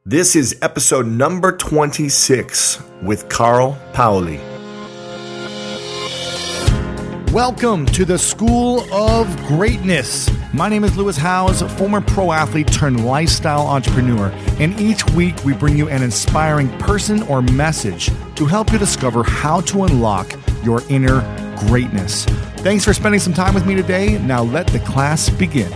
This is episode number 26 with Carl Paoli. Welcome to the School of Greatness. My name is Lewis Howes, former pro athlete turned lifestyle entrepreneur, and each week we bring you an inspiring person or message to help you discover how to unlock your inner greatness. Thanks for spending some time with me today. Now let the class begin.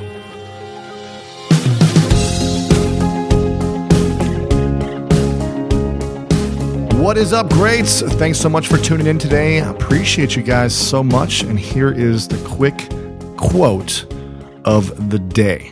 What is up, greats? Thanks so much for tuning in today. I appreciate you guys so much. And here is the quick quote of the day.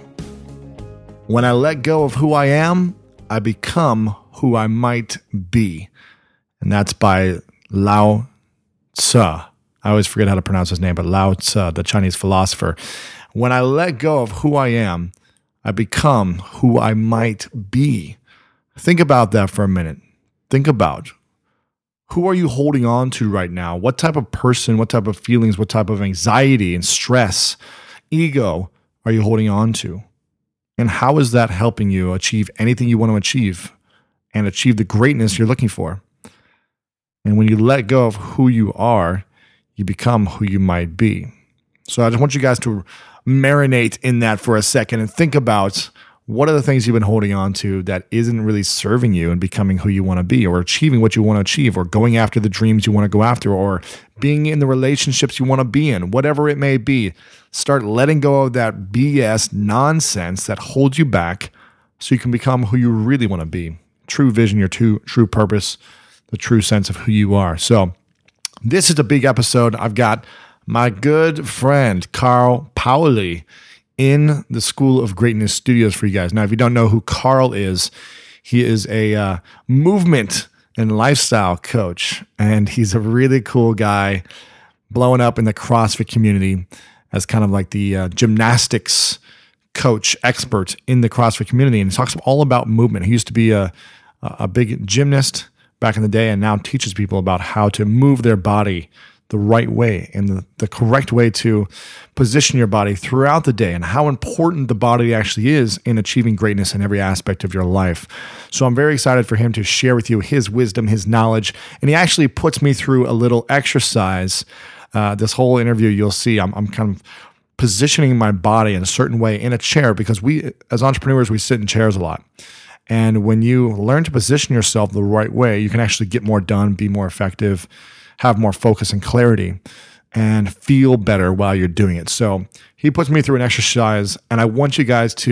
When I let go of who I am, I become who I might be. And that's by Lao Tzu. I always forget how to pronounce his name, but Lao Tzu, the Chinese philosopher. When I let go of who I am, I become who I might be. Think about that for a minute. Think about who are you holding on to right now? What type of person, what type of feelings, what type of anxiety and stress, ego are you holding on to? And how is that helping you achieve anything you want to achieve and achieve the greatness you're looking for? And when you let go of who you are, you become who you might be. So I just want you guys to marinate in that for a second and think about what are the things you've been holding on to that isn't really serving you and becoming who you want to be, or achieving what you want to achieve, or going after the dreams you want to go after, or being in the relationships you want to be in, whatever it may be. Start letting go of that BS nonsense that holds you back so you can become who you really want to be. True vision, your true purpose, the true sense of who you are. So this is a big episode. I've got my good friend, Carl Paoli, in the School of Greatness Studios for you guys. Now, if you don't know who Carl is, he is a movement and lifestyle coach, and he's a really cool guy blowing up in the CrossFit community as kind of like the gymnastics coach expert in the CrossFit community, and he talks all about movement. He used to be a big gymnast back in the day and now teaches people about how to move their body the right way and the correct way to position your body throughout the day, and how important the body actually is in achieving greatness in every aspect of your life. So I'm very excited for him to share with you his wisdom, his knowledge, and he actually puts me through a little exercise. This whole interview, you'll see I'm kind of positioning my body in a certain way in a chair, because we, as entrepreneurs, we sit in chairs a lot. And when you learn to position yourself the right way, you can actually get more done, be more effective, have more focus and clarity, and feel better while you're doing it. So he puts me through an exercise, and I want to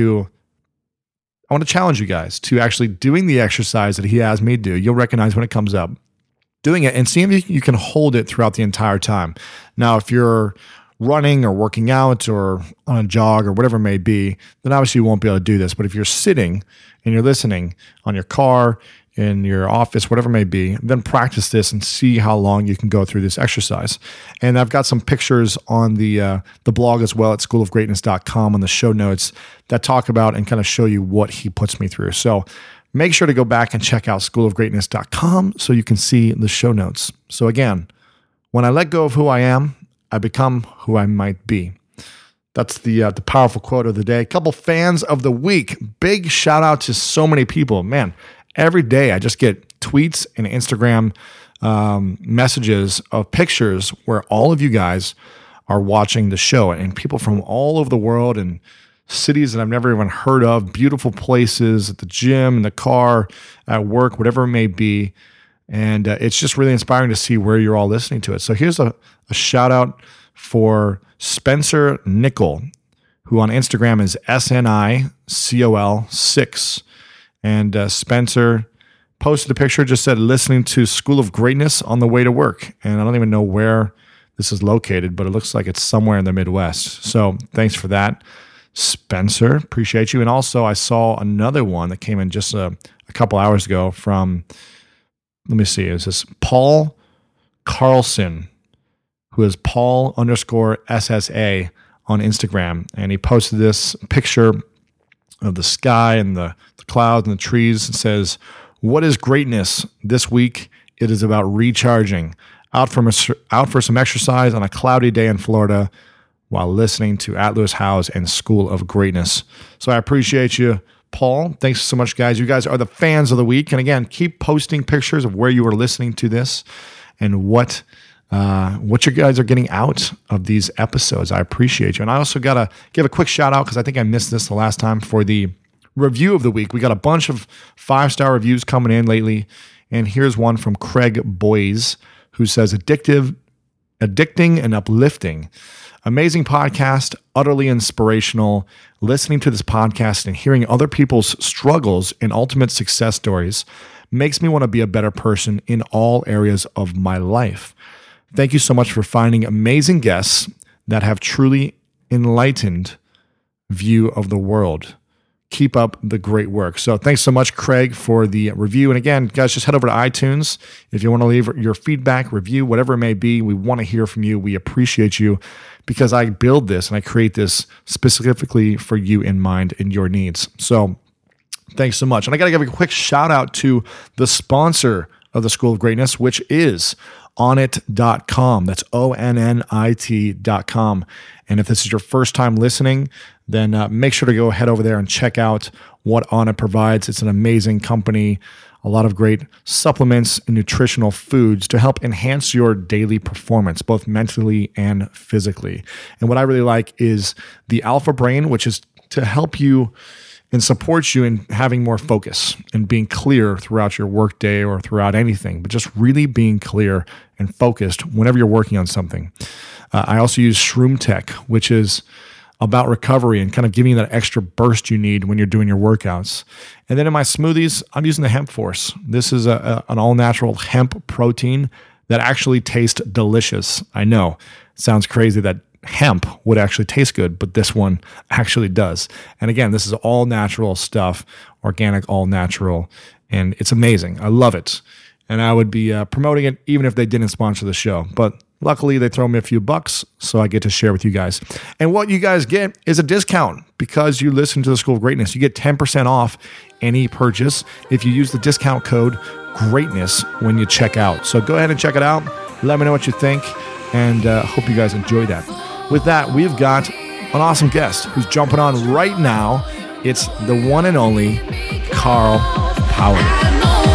challenge you guys to actually doing the exercise that he has me do. You'll recognize when it comes up. Doing it and seeing if you can hold it throughout the entire time. Now, if you're running or working out or on a jog or whatever it may be, then obviously you won't be able to do this. But if you're sitting and you're listening on your car, in your office, whatever it may be, then practice this and see how long you can go through this exercise. And I've got some pictures on the blog as well at schoolofgreatness.com on the show notes that talk about and kind of show you what he puts me through. So make sure to go back and check out schoolofgreatness.com so you can see the show notes. So again, when I let go of who I am, I become who I might be. That's the powerful quote of the day. A couple fans of the week. Big shout out to so many people. Man, every day I just get tweets and Instagram messages of pictures where all of you guys are watching the show, and people from all over the world and cities that I've never even heard of, beautiful places, at the gym, in the car, at work, whatever it may be. And it's just really inspiring to see where you're all listening to it. So here's a shout out for Spencer Nickel, who on Instagram is SNICOL6. And Spencer posted a picture, just said, listening to School of Greatness on the way to work. And I don't even know where this is located, but it looks like it's somewhere in the Midwest. So thanks for that, Spencer. Appreciate you. And also I saw another one that came in just a couple hours ago from, let me see, is this Paul Carlson, who is Paul_SSA on Instagram. And he posted this picture of the sky and the clouds and the trees. It says, "What is greatness? This week it is about recharging. Out for some exercise on a cloudy day in Florida while listening to Lewis Howes and School of Greatness." So I appreciate you, Paul. Thanks so much, guys. You guys are the fans of the week. And again, keep posting pictures of where you are listening to this and what you guys are getting out of these episodes. I appreciate you. And I also got to give a quick shout out because I think I missed this the last time for the review of the week. We got a bunch of 5-star reviews coming in lately. And here's one from Craig Boys, who says, addicting and uplifting. Amazing podcast, utterly inspirational. Listening to this podcast and hearing other people's struggles and ultimate success stories makes me want to be a better person in all areas of my life. Thank you so much for finding amazing guests that have truly enlightened view of the world. Keep up the great work. So thanks so much, Craig, for the review. And again, guys, just head over to iTunes. If you want to leave your feedback, review, whatever it may be, we want to hear from you. We appreciate you because I build this and I create this specifically for you in mind and your needs. So thanks so much. And I got to give a quick shout out to the sponsor of the School of Greatness, which is onnit.com. That's ONNIT.com. And if this is your first time listening, then make sure to head over there and check out what Onnit provides. It's an amazing company, a lot of great supplements and nutritional foods to help enhance your daily performance, both mentally and physically. And what I really like is the Alpha Brain, which is to help you and support you in having more focus and being clear throughout your workday or throughout anything, but just really being clear and focused whenever you're working on something. I also use Shroom Tech, which is about recovery and kind of giving you that extra burst you need when you're doing your workouts. And then in my smoothies, I'm using the Hemp Force. This is an all-natural hemp protein that actually tastes delicious. I know, it sounds crazy that hemp would actually taste good, but this one actually does. And again, this is all natural stuff, organic, all natural, and it's amazing. I love it. And I would be promoting it even if they didn't sponsor the show. But luckily, they throw me a few bucks, so I get to share with you guys. And what you guys get is a discount because you listen to the School of Greatness. You get 10% off any purchase if you use the discount code GREATNESS when you check out. So go ahead and check it out. Let me know what you think, and hope you guys enjoy that. With that, we've got an awesome guest who's jumping on right now. It's the one and only Carl Powley.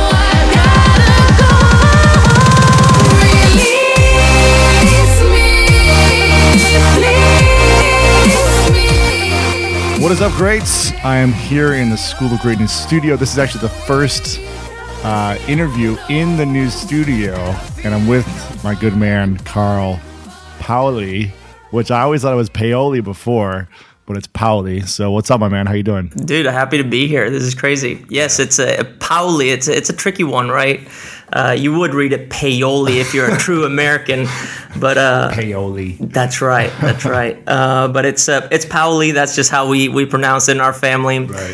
What is up, greats? I am here in the School of Greatness studio. This is actually the first interview in the new studio, and I'm with my good man, Carl Powley, which I always thought it was Paoli before, but it's Powley. So what's up, my man? How you doing? Dude, I'm happy to be here. This is crazy. Yes, it's a Powley. It's a tricky one, right? You would read it Paoli if you're a true American, but Paoli. That's right. That's right. But it's Powley. That's just how we pronounce it in our family. Right.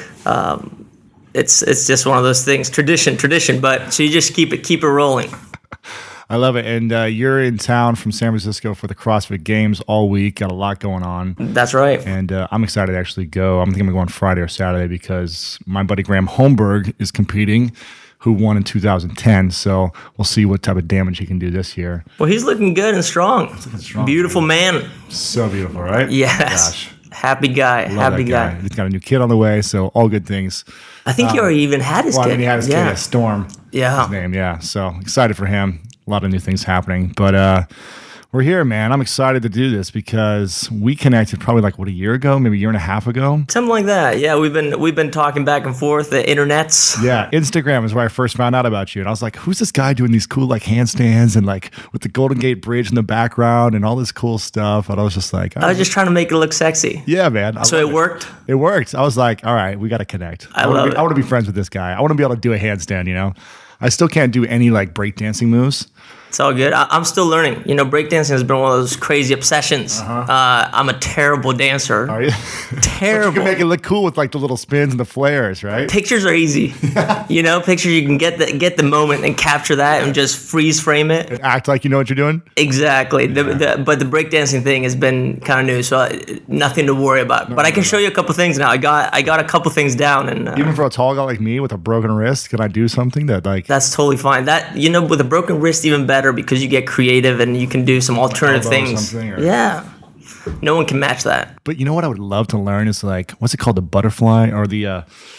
It's just one of those things, tradition. But so you just keep it rolling. I love it. And you're in town from San Francisco for the CrossFit Games all week. Got a lot going on. That's right. And I'm excited to actually go. I'm thinking I'm going to go on Friday or Saturday because my buddy Graham Holmberg is competing, who won in 2010. So we'll see what type of damage he can do this year. Well, he's looking good and strong. Beautiful man. So beautiful, right? Yes. Gosh. Happy guy. Happy guy. He's got a new kid on the way, so all good things. I think he already even had his kid. I mean, he had his kid, Storm. Yeah. His name, yeah. So excited for him. A lot of new things happening. But we're here, man. I'm excited to do this because we connected probably a year ago, maybe a year and a half ago. Something like that. Yeah, we've been talking back and forth, the internets. Yeah, Instagram is where I first found out about you. And I was like, who's this guy doing these cool handstands and with the Golden Gate Bridge in the background and all this cool stuff? And I was just like, I was just trying to make it look sexy. Yeah, man. So it worked? It worked. I was like, all right, we got to connect. I want to be friends with this guy. I want to be able to do a handstand, I still can't do any breakdancing moves. It's all good. I'm still learning. Breakdancing has been one of those crazy obsessions. I'm a terrible dancer. Are you? Terrible. But you can make it look cool with the little spins and the flares, right? Pictures are easy. Pictures you can get the moment and capture that and just freeze frame it. And act like you know what you're doing? Exactly. Yeah. But the breakdancing thing has been kind of new, so nothing to worry about. But I can show you a couple things now. I got a couple things down. And even for a tall guy like me with a broken wrist, can I do something that That's totally fine. That with a broken wrist, even better because you get creative and you can do some alternative things. Yeah. No one can match that. But you know what I would love to learn is what's it called? The butterfly or the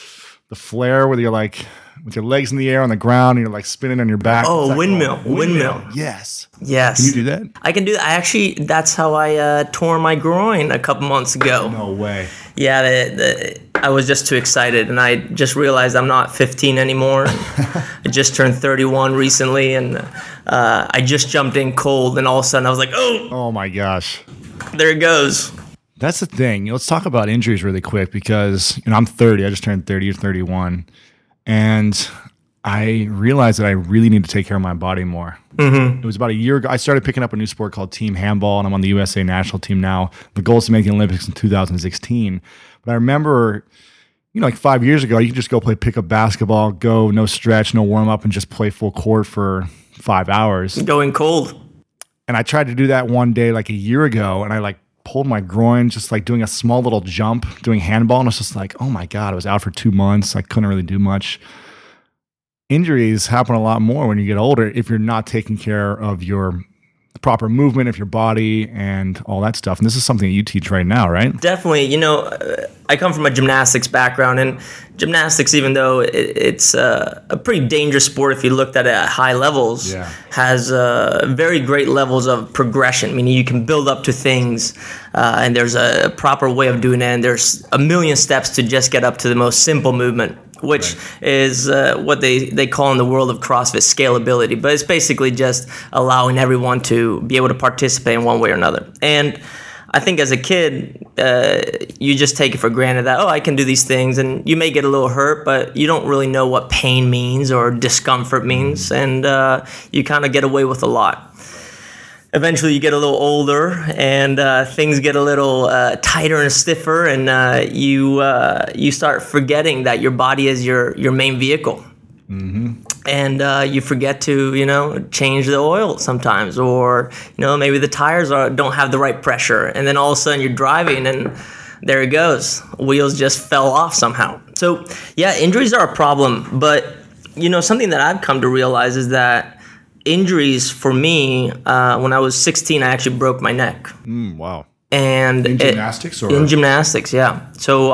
the flare where you're like with your legs in the air on the ground and you're like spinning on your back. Oh, What's that windmill. called? Windmill. Yes. Yes. Can you do that? I can do that. That's how I tore my groin a couple months ago. No way. Yeah, I was just too excited, and I just realized I'm not 15 anymore. I just turned 31 recently, and I just jumped in cold, and all of a sudden I was like, Oh my gosh. there it goes. That's the thing. Let's talk about injuries really quick because I'm 30. I just turned 30 or 31. And I realized that I really need to take care of my body more. It was about a year ago. I started picking up a new sport called team handball, and I'm on the USA national team now. The goal is to make the Olympics in 2016. But I remember, like 5 years ago, you could just go play pickup basketball, go no stretch, no warm up, and just play full court for 5 hours. Going cold. And I tried to do that one day like a year ago, and I like pulled my groin just like doing a small little jump, doing handball, and I was just like, oh my God, I was out for 2 months. I couldn't really do much. Injuries happen a lot more when you get older if you're not taking care of your proper movement of your body and all that stuff. And this is something that you teach right now, right? Definitely. I come from a gymnastics background, and gymnastics, even though it's a pretty dangerous sport if you looked at it at high levels, has very great levels of progression. Meaning you can build up to things, and there's a proper way of doing it, and there's a million steps to just get up to the most simple movement, which is what they call in the world of CrossFit scalability. But it's basically just allowing everyone to be able to participate in one way or another. And I think as a kid, you just take it for granted that, I can do these things, and you may get a little hurt, but you don't really know what pain means or discomfort means, and you kind of get away with a lot. Eventually you get a little older, and things get a little tighter and stiffer, and you start forgetting that your body is your main vehicle. And you forget to, change the oil sometimes, or, maybe the tires don't have the right pressure. And then all of a sudden you're driving and there it goes. Wheels just fell off somehow. So yeah, injuries are a problem. But, something that I've come to realize is that injuries for me, when I was 16, I actually broke my neck. Wow. And in gymnastics? In gymnastics, yeah. So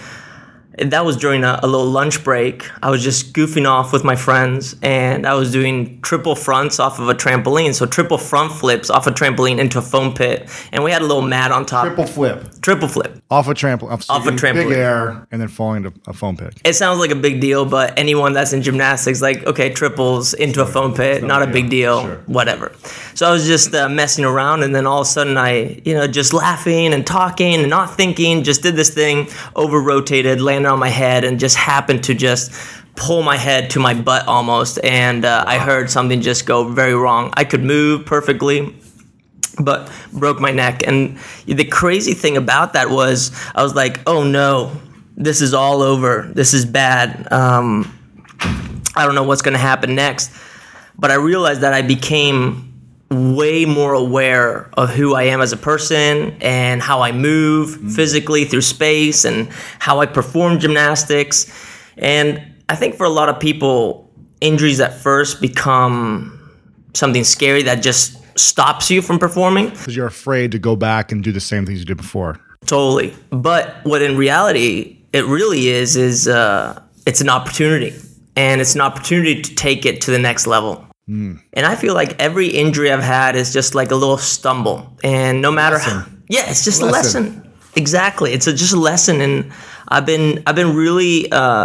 that was during a little lunch break. I was just goofing off with my friends, and I was doing triple fronts off of a trampoline. So triple front flips off a trampoline into a foam pit, and we had a little mat on top. Triple flip. Off a trampoline. Big air, and then falling into a foam pit. It sounds like a big deal, but anyone that's in gymnastics, like, okay, triples into a foam pit, not a big deal, whatever. So I was just messing around, and then all of a sudden I, just laughing and talking and not thinking, just did this thing, over-rotated, landed on my head, and just happened to just pull my head to my butt almost, and I heard something just go very wrong. I could move perfectly, but broke my neck. And the crazy thing about that was I was like, oh no, this is all over. This is bad. I don't know what's going to happen next. But I realized that I became way more aware of who I am as a person and how I move physically through space and how I perform gymnastics. And I think for a lot of people, injuries at first become something scary that just stops you from performing. Because you're afraid to go back and do the same things you did before. Totally. But what in reality it really is it's an opportunity. And it's an opportunity to take it to the next level. And I feel like every injury I've had is just like a little stumble. And no matter how, it's just a lesson. Exactly. It's just a lesson. And I've been really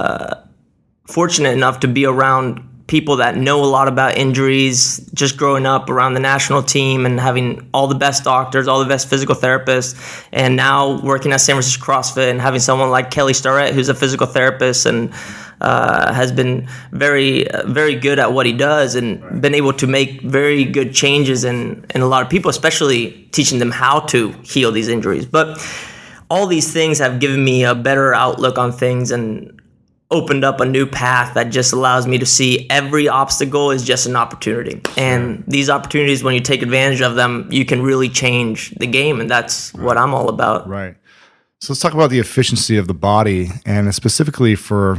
fortunate enough to be around people that know a lot about injuries, just growing up around the national team and having all the best doctors, all the best physical therapists, and now working at San Francisco CrossFit and having someone like Kelly Starrett, who's a physical therapist and has been very, very good at what he does and been able to make very good changes in a lot of people, especially teaching them how to heal these injuries. But all these things have given me a better outlook on things and opened up a new path that just allows me to see every obstacle is just an opportunity. And these opportunities, when you take advantage of them, you can really change the game. And that's what I'm all about. Right. So let's talk about the efficiency of the body, and specifically for,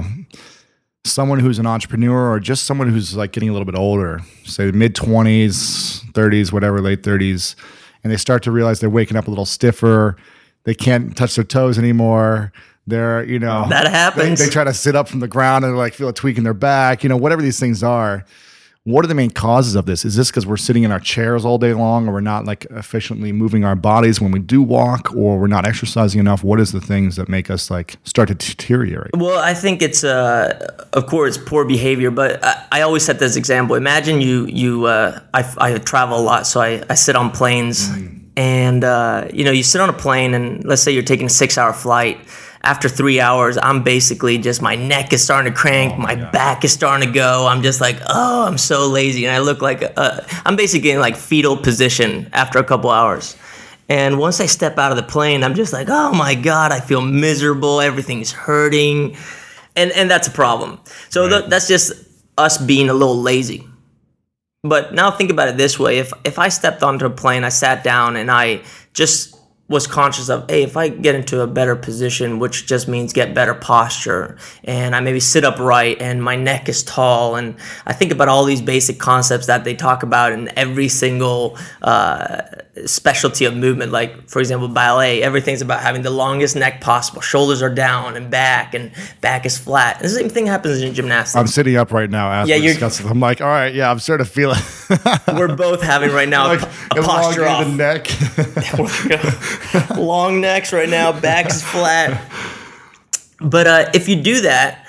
someone who's an entrepreneur or just someone who's like getting a little bit older, say mid-20s, 30s, whatever, late 30s, and they start to realize they're waking up a little stiffer. They can't touch their toes anymore. They're, that happens. They try to sit up from the ground and like feel a tweak in their back, whatever these things are. What are the main causes of this? Is this because we're sitting in our chairs all day long, or we're not like efficiently moving our bodies when we do walk, or we're not exercising enough? What is the things that make us like start to deteriorate? Well, I think it's, of course, poor behavior, but I always set this example. Imagine I travel a lot, so I sit on planes and, you sit on a plane and let's say you're taking a 6-hour flight. After 3 hours, I'm basically just, my neck is starting to crank, my back is starting to go. I'm just like, oh, I'm so lazy. And I look like, I'm basically in like fetal position after a couple hours. And once I step out of the plane, I'm just like, oh my God, I feel miserable. Everything's hurting. And that's a problem. So that's just us being a little lazy. But now think about it this way. If I stepped onto a plane, I sat down and I just was conscious of, hey, if I get into a better position, which just means get better posture, and I maybe sit upright and my neck is tall, and I think about all these basic concepts that they talk about in every single specialty of movement. Like, for example, ballet, everything's about having the longest neck possible. Shoulders are down and back is flat. And the same thing happens in gymnastics. I'm sitting up right now as we're discussing. I'm like, all right, I'm starting to feel it. We're both having right now like a posture off. The neck. Long necks right now, back is flat. But if you do that,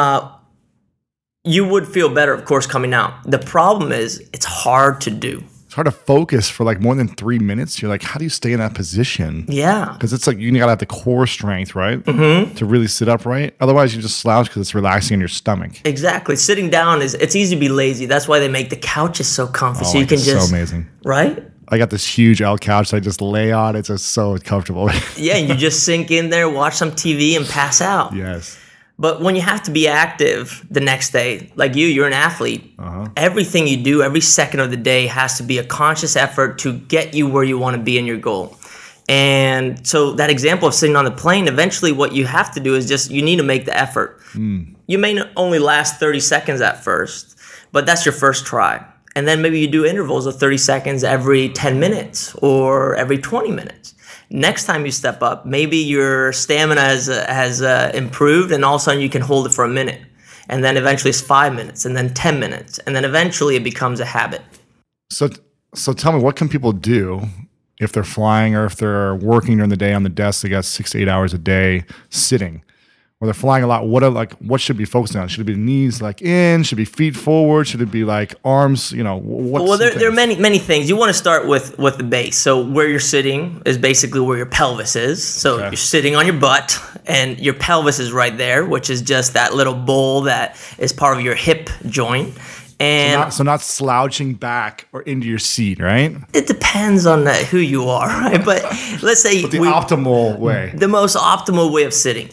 you would feel better, of course, coming out. The problem is it's hard to do. It's hard to focus for like more than 3 minutes. You're like, how do you stay in that position? Yeah. Because it's like you gotta have the core strength, right? Mm-hmm. To really sit upright. Otherwise, you just slouch because it's relaxing in your stomach. Exactly. Sitting down it's easy to be lazy. That's why they make the couches so comfy. So you can just. So amazing. Right? I got this huge L couch that I just lay on. It's just so comfortable. Yeah, and you just sink in there, watch some TV, and pass out. Yes. But when you have to be active the next day, like you're an athlete. Everything you do, every second of the day has to be a conscious effort to get you where you want to be in your goal. And so that example of sitting on the plane, eventually what you have to do is just, you need to make the effort. You may only last 30 seconds at first, but that's your first try. And then maybe you do intervals of 30 seconds every 10 minutes or every 20 minutes. Next time you step up, maybe your stamina has improved, and all of a sudden you can hold it for a minute. And then eventually it's 5 minutes, and then 10 minutes. And then eventually it becomes a habit. So tell me, what can people do if they're flying or if they're working during the day on the desk? They got 6 to 8 hours a day sitting. Or they're flying a lot. What should be focusing on? Should it be knees in? Should it be feet forward? Should it be like arms? Well, there are many things. You want to start with the base. So where you're sitting is basically where your pelvis is. So You're sitting on your butt, and your pelvis is right there, which is just that little bowl that is part of your hip joint. And so not slouching back or into your seat, right? It depends on who you are, right? But let's say optimal way. The most optimal way of sitting.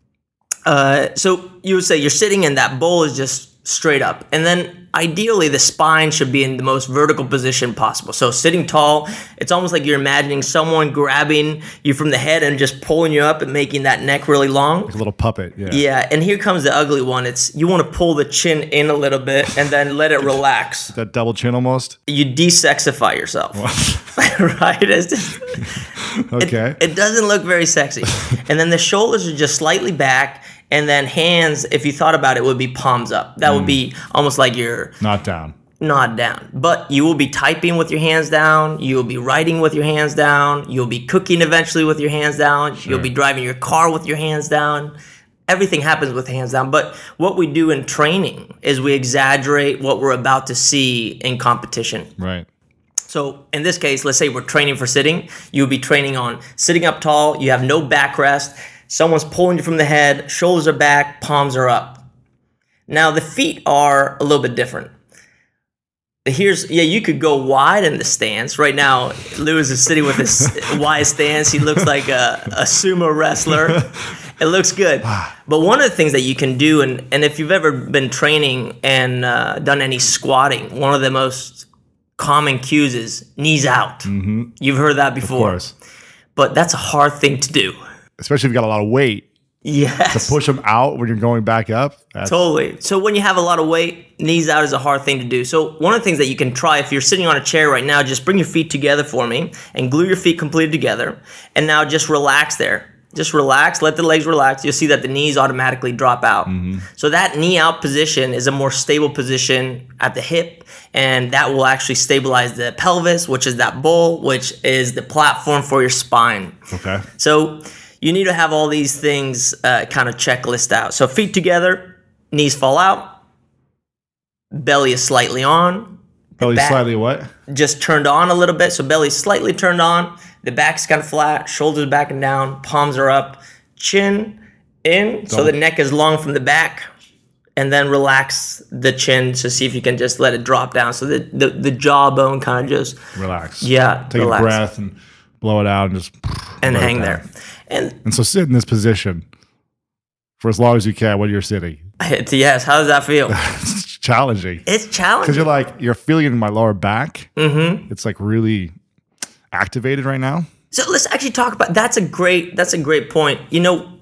So you would say you're sitting and that bowl is just straight up. And then ideally the spine should be in the most vertical position possible. So sitting tall, it's almost like you're imagining someone grabbing you from the head and just pulling you up and making that neck really long. Like a little puppet, yeah. Yeah, and here comes the ugly one. You want to pull the chin in a little bit and then let it relax. That double chin almost? You desexify yourself. Right? It's just, okay. It doesn't look very sexy. And then the shoulders are just slightly back. And then hands, if you thought about it, would be palms up. That would be almost like you're not down. But you will be typing with your hands down. You will be writing with your hands down. You'll be cooking eventually with your hands down. Sure. You'll be driving your car with your hands down. Everything happens with hands down. But what we do in training is we exaggerate what we're about to see in competition. Right. So in this case, let's say we're training for sitting. You'll be training on sitting up tall. You have no backrest. Someone's pulling you from the head, shoulders are back, palms are up. Now the feet are a little bit different. You could go wide in the stance. Right now, Lewis is sitting with his wide stance. He looks like a sumo wrestler. It looks good. But one of the things that you can do, and if you've ever been training and done any squatting, one of the most common cues is knees out. Mm-hmm. You've heard that before. Of course. But that's a hard thing to do. Especially if you've got a lot of weight. Yes. To push them out when you're going back up. Totally. So when you have a lot of weight, knees out is a hard thing to do. So one of the things that you can try, if you're sitting on a chair right now, just bring your feet together for me and glue your feet completely together. And now just relax there. Just relax, let the legs relax. You'll see that the knees automatically drop out. So that knee out position is a more stable position at the hip, and that will actually stabilize the pelvis, which is that bowl, which is the platform for your spine. Okay. So you need to have all these things kind of checklist out. So feet together, knees fall out, belly is slightly on. Belly slightly what? Just turned on a little bit. So belly's slightly turned on. The back's kind of flat. Shoulders back and down. Palms are up. Chin in. So the neck is long from the back. And then relax the chin to see if you can just let it drop down. So the jawbone kind of just... Relax. Yeah, Take a breath and blow it out and just... And hang there. And so sit in this position for as long as you can when you're sitting. Yes. How does that feel? It's challenging. It's challenging. Because you're feeling in my lower back. Mm-hmm. It's like really activated right now. So let's actually talk about, that's a great point. You know,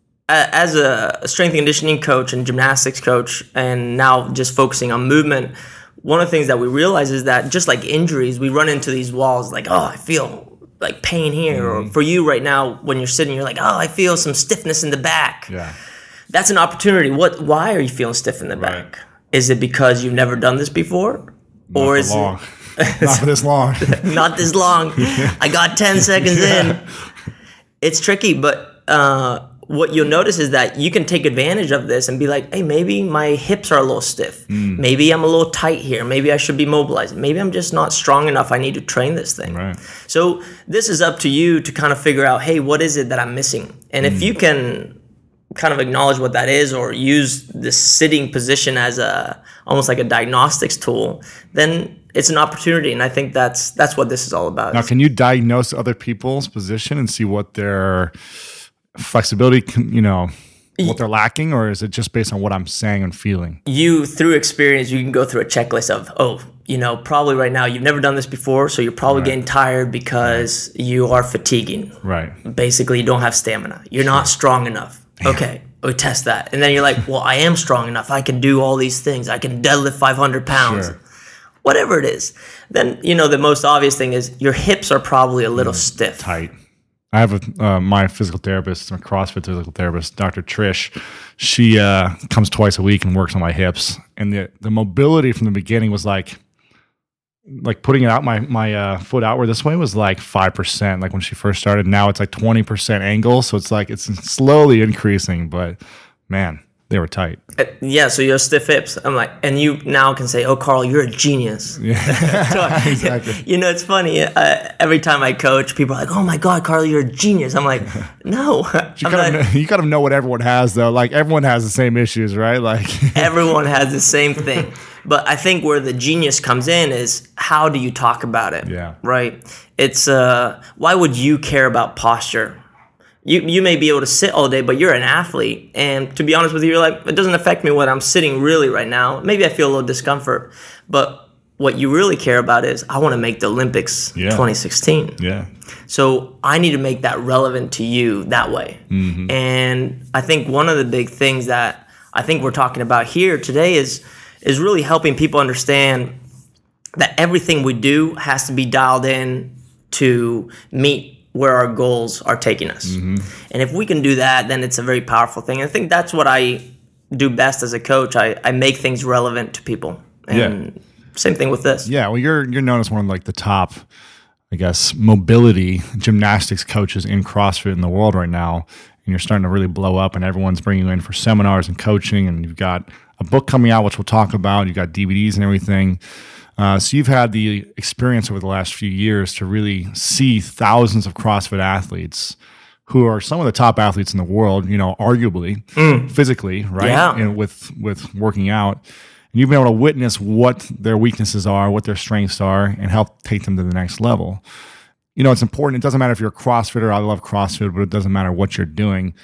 as a strength and conditioning coach and gymnastics coach, and now just focusing on movement, one of the things that we realize is that just like injuries, we run into these walls like, oh, I feel like pain here. Or for you right now, when you're sitting, you're like, oh, I feel some stiffness in the back. Yeah. That's an opportunity. Why are you feeling stiff in the back? Is it because you've never done this before? Or is long. Not for this long. Not this long. I got 10 seconds in. It's tricky, but what you'll notice is that you can take advantage of this and be like, hey, maybe my hips are a little stiff. Maybe I'm a little tight here. Maybe I should be mobilizing. Maybe I'm just not strong enough. I need to train this thing. Right. So this is up to you to kind of figure out, hey, what is it that I'm missing? And if you can kind of acknowledge what that is, or use the sitting position as almost like a diagnostics tool, then it's an opportunity. And I think that's what this is all about. Now, can you diagnose other people's position and see what their flexibility, what they're lacking, or is it just based on what I'm saying and feeling? You, through experience, you can go through a checklist of, probably right now you've never done this before, so you're probably getting tired because you are fatiguing. Right. Basically, you don't have stamina. You're not strong enough. Okay, we test that. And then you're like, well, I am strong enough. I can do all these things. I can deadlift 500 pounds. Sure. Whatever it is. Then, the most obvious thing is your hips are probably a little stiff. Tight. I have my physical therapist, my CrossFit physical therapist, Dr. Trish. She comes twice a week and works on my hips. And the mobility from the beginning was like putting it out, my foot outward this way was like 5%. Like when she first started, now it's like 20% angle. So it's like, it's slowly increasing, but man, they were tight. Yeah. So you have stiff hips. I'm like, and you now can say, oh, Carl, you're a genius. Yeah, exactly. It's funny. Every time I coach, people are like, oh my God, Carl, you're a genius. I'm like, no. You kind of know what everyone has though. Like everyone has the same issues, right? Like everyone has the same thing. But I think where the genius comes in is how do you talk about it? Yeah. Right? It's why would you care about posture? You may be able to sit all day, but you're an athlete. And to be honest with you, you're like, it doesn't affect me when I'm sitting really right now. Maybe I feel a little discomfort. But what you really care about is I want to make the Olympics 2016. Yeah. So I need to make that relevant to you that way. Mm-hmm. And I think one of the big things that I think we're talking about here today is really helping people understand that everything we do has to be dialed in to meet where our goals are taking us. Mm-hmm. And if we can do that, then it's a very powerful thing. I think that's what I do best as a coach. I make things relevant to people. And same thing with this. Yeah, well, you're known as one of like the top, I guess, mobility gymnastics coaches in CrossFit in the world right now. And you're starting to really blow up, and everyone's bringing you in for seminars and coaching, and you've got a book coming out, which we'll talk about. You've got DVDs and everything. So you've had the experience over the last few years to really see thousands of CrossFit athletes who are some of the top athletes in the world, arguably, physically, right? Yeah. And with working out. And you've been able to witness what their weaknesses are, what their strengths are, and help take them to the next level. It's important. It doesn't matter if you're a CrossFitter. I love CrossFit, but it doesn't matter what you're doing.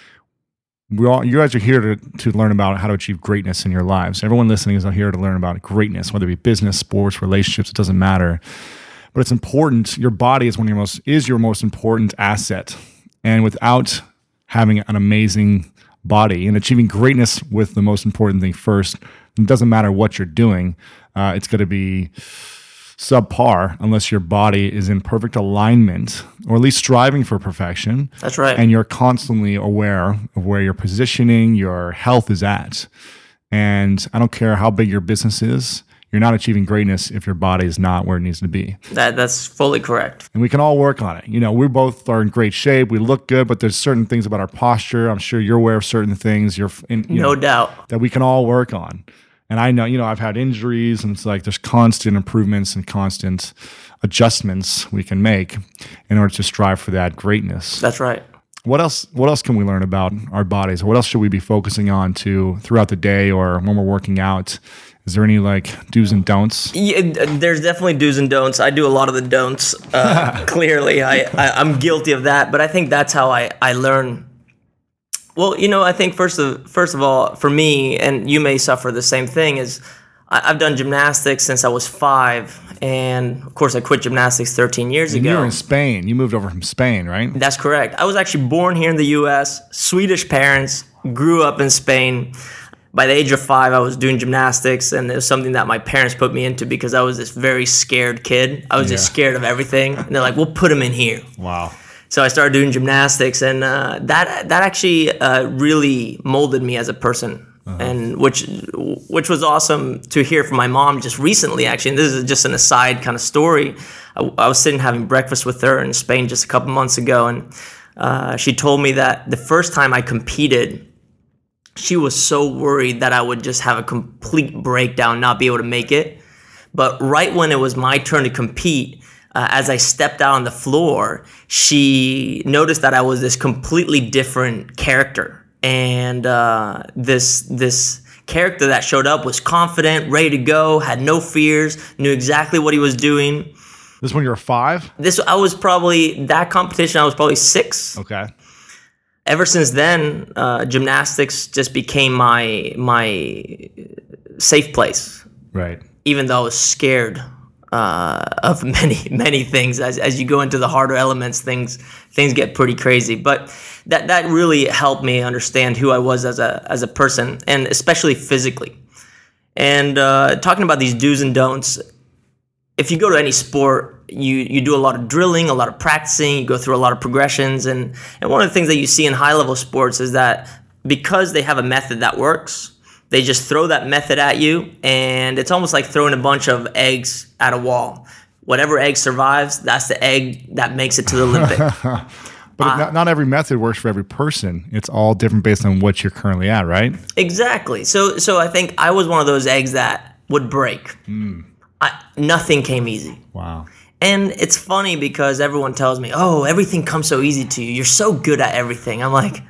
You guys are here to learn about how to achieve greatness in your lives. Everyone listening is here to learn about greatness, whether it be business, sports, relationships, it doesn't matter. But it's important. Your body is your most important asset. And without having an amazing body and achieving greatness with the most important thing first, it doesn't matter what you're doing. It's going to be subpar unless your body is in perfect alignment, or at least striving for perfection. That's right. And you're constantly aware of where your positioning, your health is at. And I don't care how big your business is, you're not achieving greatness if your body is not where it needs to be. That's fully correct. And we can all work on it. We both are in great shape. We look good, but there's certain things about our posture. I'm sure you're aware of certain things. No doubt. That we can all work on. And I know, I've had injuries, and it's like there's constant improvements and constant adjustments we can make in order to strive for that greatness. That's right. What else can we learn about our bodies? What else should we be focusing on throughout the day or when we're working out? Is there any do's and don'ts? Yeah, there's definitely do's and don'ts. I do a lot of the don'ts. Clearly, I'm guilty of that, but I think that's how I learn. Well, I think first of all, for me, and you may suffer the same thing, is I've done gymnastics since I was 5, and of course I quit gymnastics 13 years ago. You were in Spain. You moved over from Spain, right? That's correct. I was actually born here in the U.S., Swedish parents, grew up in Spain. By the age of 5, I was doing gymnastics, and it was something that my parents put me into because I was this very scared kid. I was just scared of everything, and they're like, "We'll put him in here." Wow. So I started doing gymnastics, and that actually really molded me as a person, and which was awesome to hear from my mom just recently. Actually, and this is just an aside kind of story. I was sitting having breakfast with her in Spain just a couple months ago, and she told me that the first time I competed, she was so worried that I would just have a complete breakdown, not be able to make it. But right when it was my turn to compete, as I stepped out on the floor, she noticed that I was this completely different character. And this character that showed up was confident, ready to go, had no fears, knew exactly what he was doing. This when you were 5? That competition, I was probably 6. Okay. Ever since then, gymnastics just became my safe place. Right. Even though I was scared of many things. As you go into the harder elements, things get pretty crazy. But that really helped me understand who I was as a person, and especially physically. And talking about these do's and don'ts, if you go to any sport, you do a lot of drilling, a lot of practicing, you go through a lot of progressions, and one of the things that you see in high-level sports is that because they have a method that works, they just throw that method at you, and it's almost like throwing a bunch of eggs at a wall. Whatever egg survives, that's the egg that makes it to the Olympic. But not every method works for every person. It's all different based on what you're currently at, right? Exactly. So I think I was one of those eggs that would break. Nothing came easy. Wow. And it's funny because everyone tells me, "Oh, everything comes so easy to you. You're so good at everything." I'm like,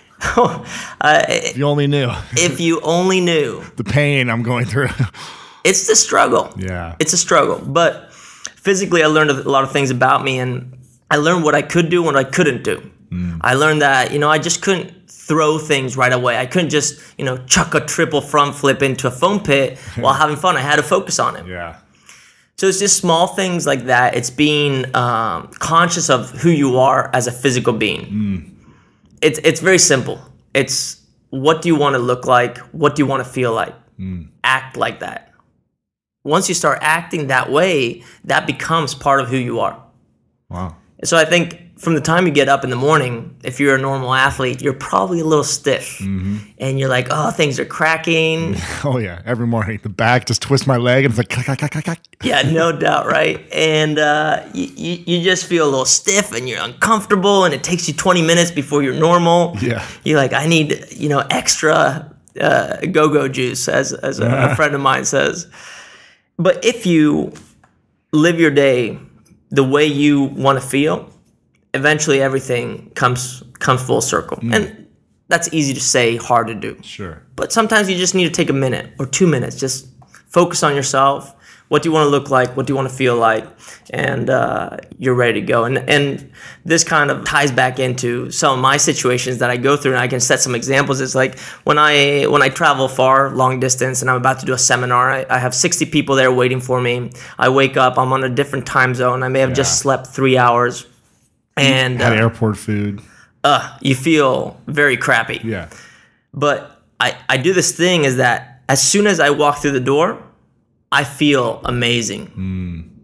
if you only knew. If you only knew. The pain I'm going through. It's the struggle. Yeah. It's a struggle. But physically, I learned a lot of things about me, and I learned what I could do and what I couldn't do. I learned that, I just couldn't throw things right away. I couldn't just, chuck a triple front flip into a foam pit while having fun. I had to focus on it. Yeah. So it's just small things like that. It's being conscious of who you are as a physical being. It's very simple. It's what do you want to look like? What do you want to feel like? Act like that. Once you start acting that way, that becomes part of who you are. Wow. So I think from the time you get up in the morning, if you're a normal athlete, you're probably a little stiff. And you're like, oh, things are cracking. Oh, yeah. Every morning, the back just twists my leg and it's like, clack. Yeah, no doubt, right? And you just feel a little stiff and you're uncomfortable, and it takes you 20 minutes before you're normal. Yeah. You're like, I need, extra go-go juice, as a friend of mine says. But if you live your day the way you want to feel, eventually everything comes full circle. And that's easy to say, hard to do. Sure. But sometimes you just need to take a minute or 2 minutes. Just focus on yourself. What do you want to look like? What do you want to feel like? And you're ready to go. And this kind of ties back into some of my situations that I go through, and I can set some examples. It's like when I travel far, long distance, and I'm about to do a seminar, I have 60 people there waiting for me. I wake up, I'm on a different time zone. I may have just slept 3 hours. And had airport food. You feel very crappy. Yeah. But I do this thing is that as soon as I walk through the door, I feel amazing.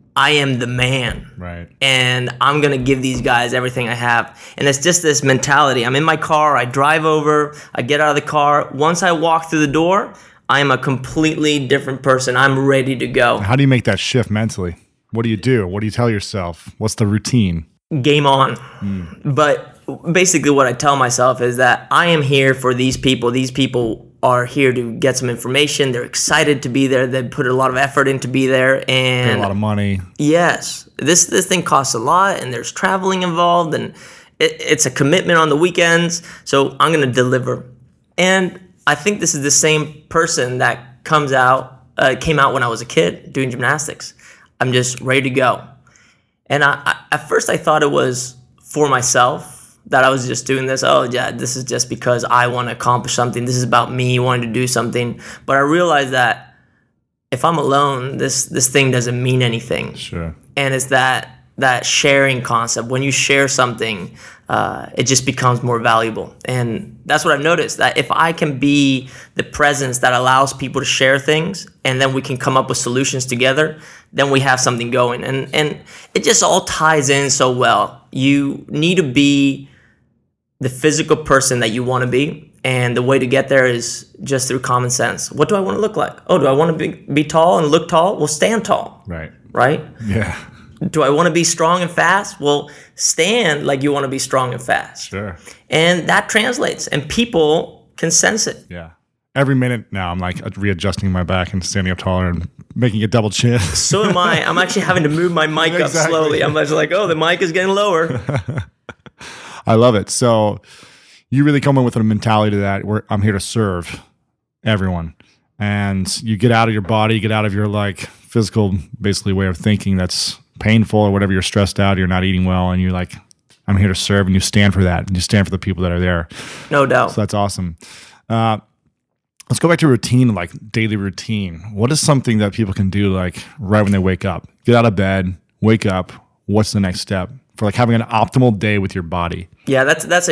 I am the man. Right. And I'm going to give these guys everything I have. And it's just this mentality. I'm in my car. I drive over. I get out of the car. Once I walk through the door, I am a completely different person. I'm ready to go. How do you make that shift mentally? What do you do? What do you tell yourself? What's the routine? Game on. But basically what I tell myself is that I am here for these people. These people are here to get some information. They're excited to be there. They put a lot of effort in to be there. And pay a lot of money. Yes. This thing costs a lot, and there's traveling involved, and it's a commitment on the weekends. So I'm going to deliver. And I think this is the same person that came out when I was a kid doing gymnastics. I'm just ready to go. And at first I thought it was for myself, that I was just doing this. Oh, yeah, this is just because I want to accomplish something. This is about me wanting to do something. But I realized that if I'm alone, this thing doesn't mean anything. Sure. And it's that sharing concept. When you share something, it just becomes more valuable. And that's what I've noticed, that if I can be the presence that allows people to share things, and then we can come up with solutions together, then we have something going. And it just all ties in so well. You need to be the physical person that you want to be. And the way to get there is just through common sense. What do I want to look like? Oh, do I want to be tall and look tall? Well, stand tall. Right. Right? Yeah. Do I want to be strong and fast? Well, stand like you want to be strong and fast. Sure. And that translates, and people can sense it. Yeah. Every minute now, I'm like readjusting my back and standing up taller and making a double chin. So am I. I'm actually having to move my mic up slowly. I'm just like, oh, the mic is getting lower. I love it. So you really come in with a mentality to that where I'm here to serve everyone. And you get out of your body, get out of your like physical, basically way of thinking that's painful or whatever. You're stressed out, you're not eating well, and you're like, I'm here to serve, and you stand for that, and you stand for the people that are there. No doubt. So that's awesome. Let's go back to routine, like daily routine. What is something that people can do like right when they wake up? Get out of bed, wake up. What's the next step for like having an optimal day with your body? Yeah, that's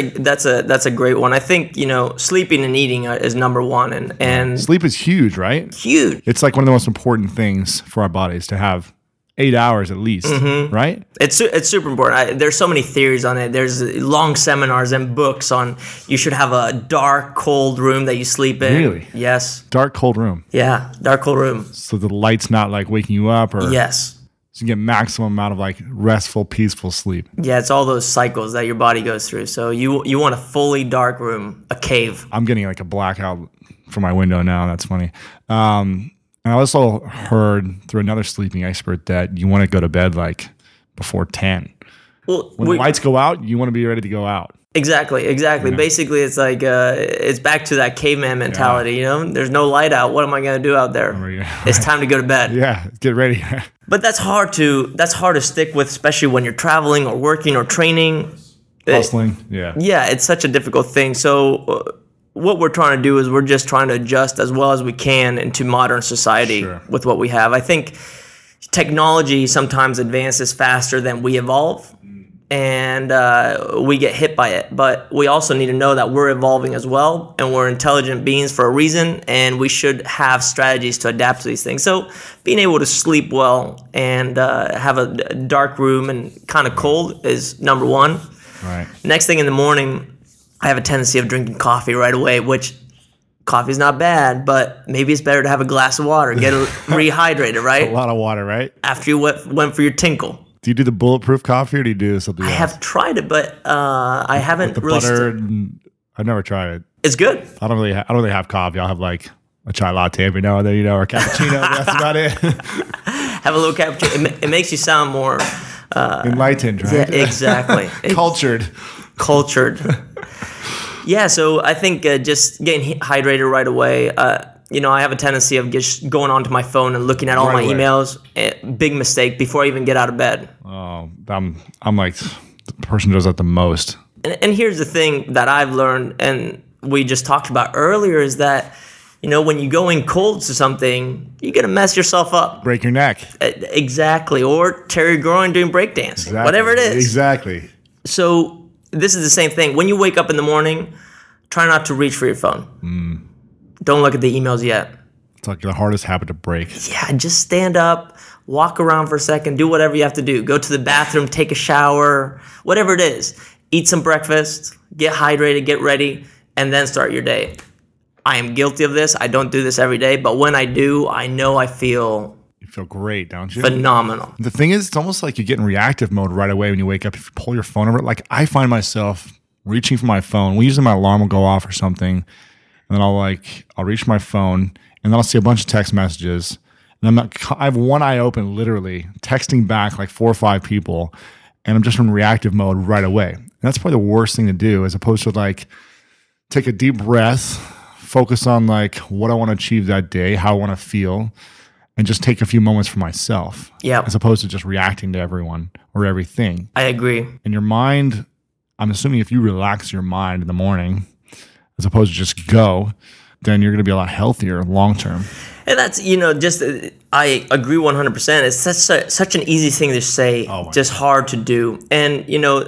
a great one. I think, sleeping and eating is number one, and sleep is huge, right? Huge. It's like one of the most important things for our bodies to have 8 hours at least, right? It's super important. There's so many theories on it. There's long seminars and books on you should have a dark, cold room that you sleep in. Really? Yes. Dark, cold room. Yeah, dark, cold room. So the light's not like waking you up, or yes. So you get maximum amount of like restful, peaceful sleep. Yeah, it's all those cycles that your body goes through. So you want a fully dark room, a cave. I'm getting like a blackout from my window now. That's funny. And I also heard through another sleeping expert that you want to go to bed like before 10. Well, when the lights go out, you want to be ready to go out. Exactly. Yeah. Basically, it's like it's back to that caveman mentality. Yeah. There's no light out. What am I going to do out there? It's time to go to bed. Yeah, get ready. But that's hard to stick with, especially when you're traveling or working or training. Hustling. Yeah. Yeah, it's such a difficult thing. So what we're trying to do is we're just trying to adjust as well as we can into modern society with what we have. I think technology sometimes advances faster than we evolve, and we get hit by it. But we also need to know that we're evolving as well, and we're intelligent beings for a reason, and we should have strategies to adapt to these things. So being able to sleep well and have a dark room and kind of cold is number one. Right. Next thing in the morning, I have a tendency of drinking coffee right away, which coffee's not bad, but maybe it's better to have a glass of water, get rehydrated, right? A lot of water, right? After you went for your tinkle. Do you do the bulletproof coffee, or do you do something else? I have tried it, but I haven't with the really. Butter I've never tried it. It's good. I don't really have coffee. I'll have like a chai latte every now and then, or cappuccino. That's about it. Have a little cappuccino. It makes you sound more enlightened, right? Yeah, exactly. Cultured. Yeah, so I think just getting hydrated right away. I have a tendency of just going onto my phone and looking at all my emails. Big mistake before I even get out of bed. Oh, I'm like the person who does that the most. And here's the thing that I've learned, and we just talked about earlier, is that when you go in cold to something, you're gonna mess yourself up, break your neck. Exactly, or tear your groin doing breakdancing, whatever it is. Exactly. So this is the same thing. When you wake up in the morning, try not to reach for your phone. Don't look at the emails yet. It's like the hardest habit to break. Yeah, just stand up, walk around for a second, do whatever you have to do. Go to the bathroom, take a shower, whatever it is. Eat some breakfast, get hydrated, get ready, and then start your day. I am guilty of this. I don't do this every day, but when I do, I know I feel... You feel great, don't you? Phenomenal. The thing is, it's almost like you get in reactive mode right away when you wake up. If you pull your phone over, like I find myself reaching for my phone. Well, usually my alarm will go off or something, and then I'll reach my phone, and then I'll see a bunch of text messages, and I have one eye open, literally texting back like 4 or 5 people, and I'm just in reactive mode right away. And that's probably the worst thing to do, as opposed to like take a deep breath, focus on like what I want to achieve that day, how I want to feel, and just take a few moments for myself. Yeah. As opposed to just reacting to everyone or everything. I agree. And your mind, I'm assuming if you relax your mind in the morning, as opposed to just go, then you're going to be a lot healthier long term. And that's, just, I agree 100%. It's such an easy thing to say, just hard to do. And,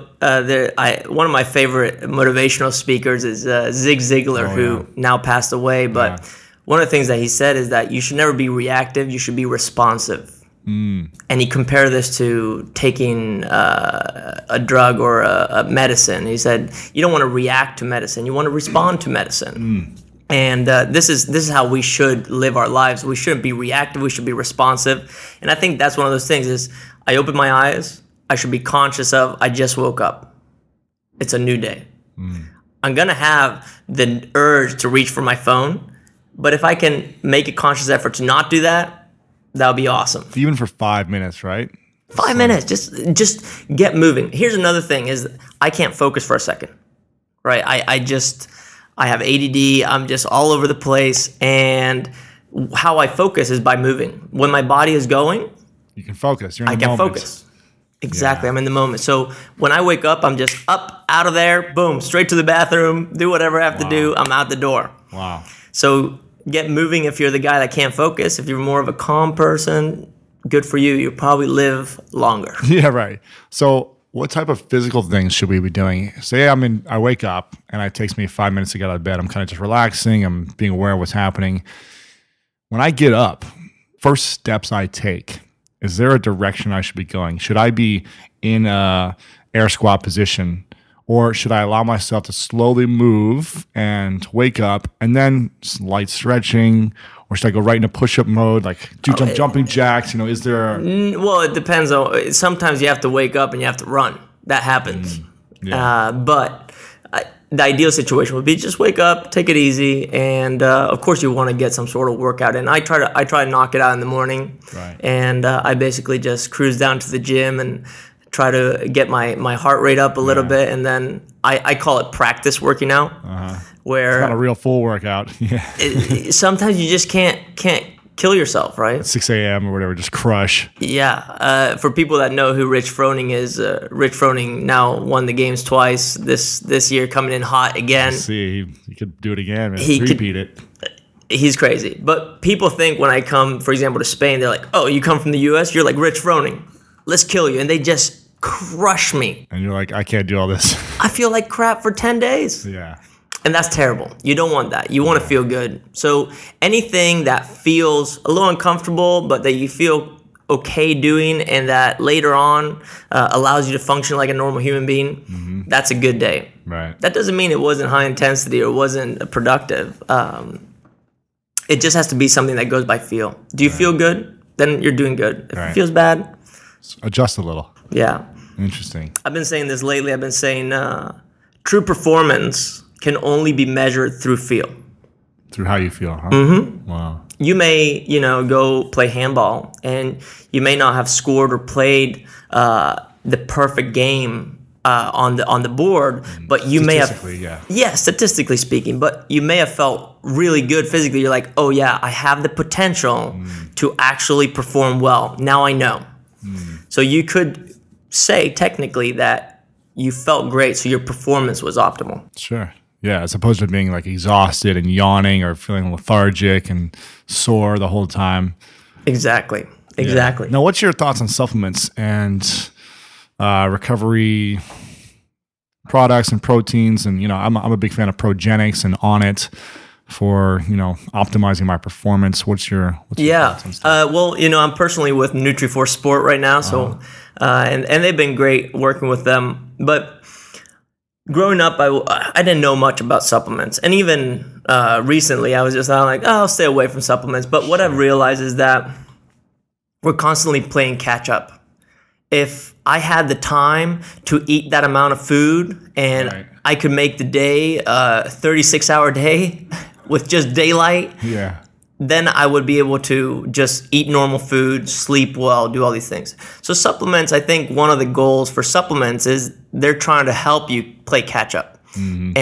one of my favorite motivational speakers is Zig Ziglar, who now passed away. But one of the things that he said is that you should never be reactive, you should be responsive. And he compared this to taking a drug or a medicine. He said, you don't want to react to medicine, you want to respond to medicine. And this is how we should live our lives. We shouldn't be reactive, we should be responsive. And I think that's one of those things is I open my eyes, I should be conscious of, I just woke up. It's a new day. I'm going to have the urge to reach for my phone, but if I can make a conscious effort to not do that, that would be awesome. Even for 5 minutes, right? 5 minutes, just get moving. Here's another thing is I can't focus for a second, right? I have ADD, I'm just all over the place, and how I focus is by moving. When my body is going, you can focus. You're in the moment. Focus. Exactly, I'm in the moment. So when I wake up, I'm just up, out of there, boom, straight to the bathroom, do whatever I have to do, I'm out the door. Wow. So get moving if you're the guy that can't focus. If you're more of a calm person, good for you. You'll probably live longer. Yeah, right. So what type of physical things should we be doing? Say I wake up and it takes me 5 minutes to get out of bed. I'm kind of just relaxing. I'm being aware of what's happening. When I get up, first steps I take, is there a direction I should be going? Should I be in a air squat position, or should I allow myself to slowly move and wake up and then light stretching? Or should I go right into push-up mode, like do jumping jacks? Is there Well, it depends on... Sometimes you have to wake up and you have to run. That happens. But the ideal situation would be just wake up, take it easy, and of course you want to get some sort of workout in. I try to knock it out in the morning, and I basically just cruise down to the gym and try to get my heart rate up a little bit, and then I call it practice working out. Where it's not a real full workout. Sometimes you just can't kill yourself, right? At 6 a.m. or whatever, just crush. Yeah. For people that know who Rich Froning is, Rich Froning now won the games twice this year, coming in hot again. He could do it again and repeat it. He's crazy. But people think when I come, for example, to Spain, they're like, oh, you come from the U.S., you're like Rich Froning. Let's kill you. And they just crush me. And you're like, I can't do all this. I feel like crap for 10 days. Yeah. And that's terrible. You don't want that. You want to feel good. So anything that feels a little uncomfortable, but that you feel okay doing and that later on allows you to function like a normal human being, that's a good day. Right. That doesn't mean it wasn't high intensity or wasn't productive. It just has to be something that goes by feel. Do you feel good? Then you're doing good. If it feels bad, adjust a little. Yeah. Interesting. I've been saying this lately. I've been saying true performance can only be measured through feel. Through how you feel, huh? Wow. You may, go play handball, and you may not have scored or played the perfect game on the board, but you may have, statistically speaking, but you may have felt really good physically. You're like, oh yeah, I have the potential to actually perform well. Now I know. So you could say technically that you felt great, so your performance was optimal. Sure. Yeah, as opposed to being like exhausted and yawning or feeling lethargic and sore the whole time. Exactly. Yeah. Now, what's your thoughts on supplements and recovery products and proteins? And I'm a big fan of Progenics and On It for optimizing my performance? What's your thoughts on stuff? Well, I'm personally with Nutri-Force Sport right now, so and they've been great working with them. But growing up, I didn't know much about supplements, and even recently, I was just like, I'll stay away from supplements. But what I've realized is that we're constantly playing catch up. If I had the time to eat that amount of food and I could make the day a 36-hour day with just daylight, then I would be able to just eat normal food, sleep well, do all these things. So supplements, I think one of the goals for supplements is they're trying to help you play catch up. Mm-hmm.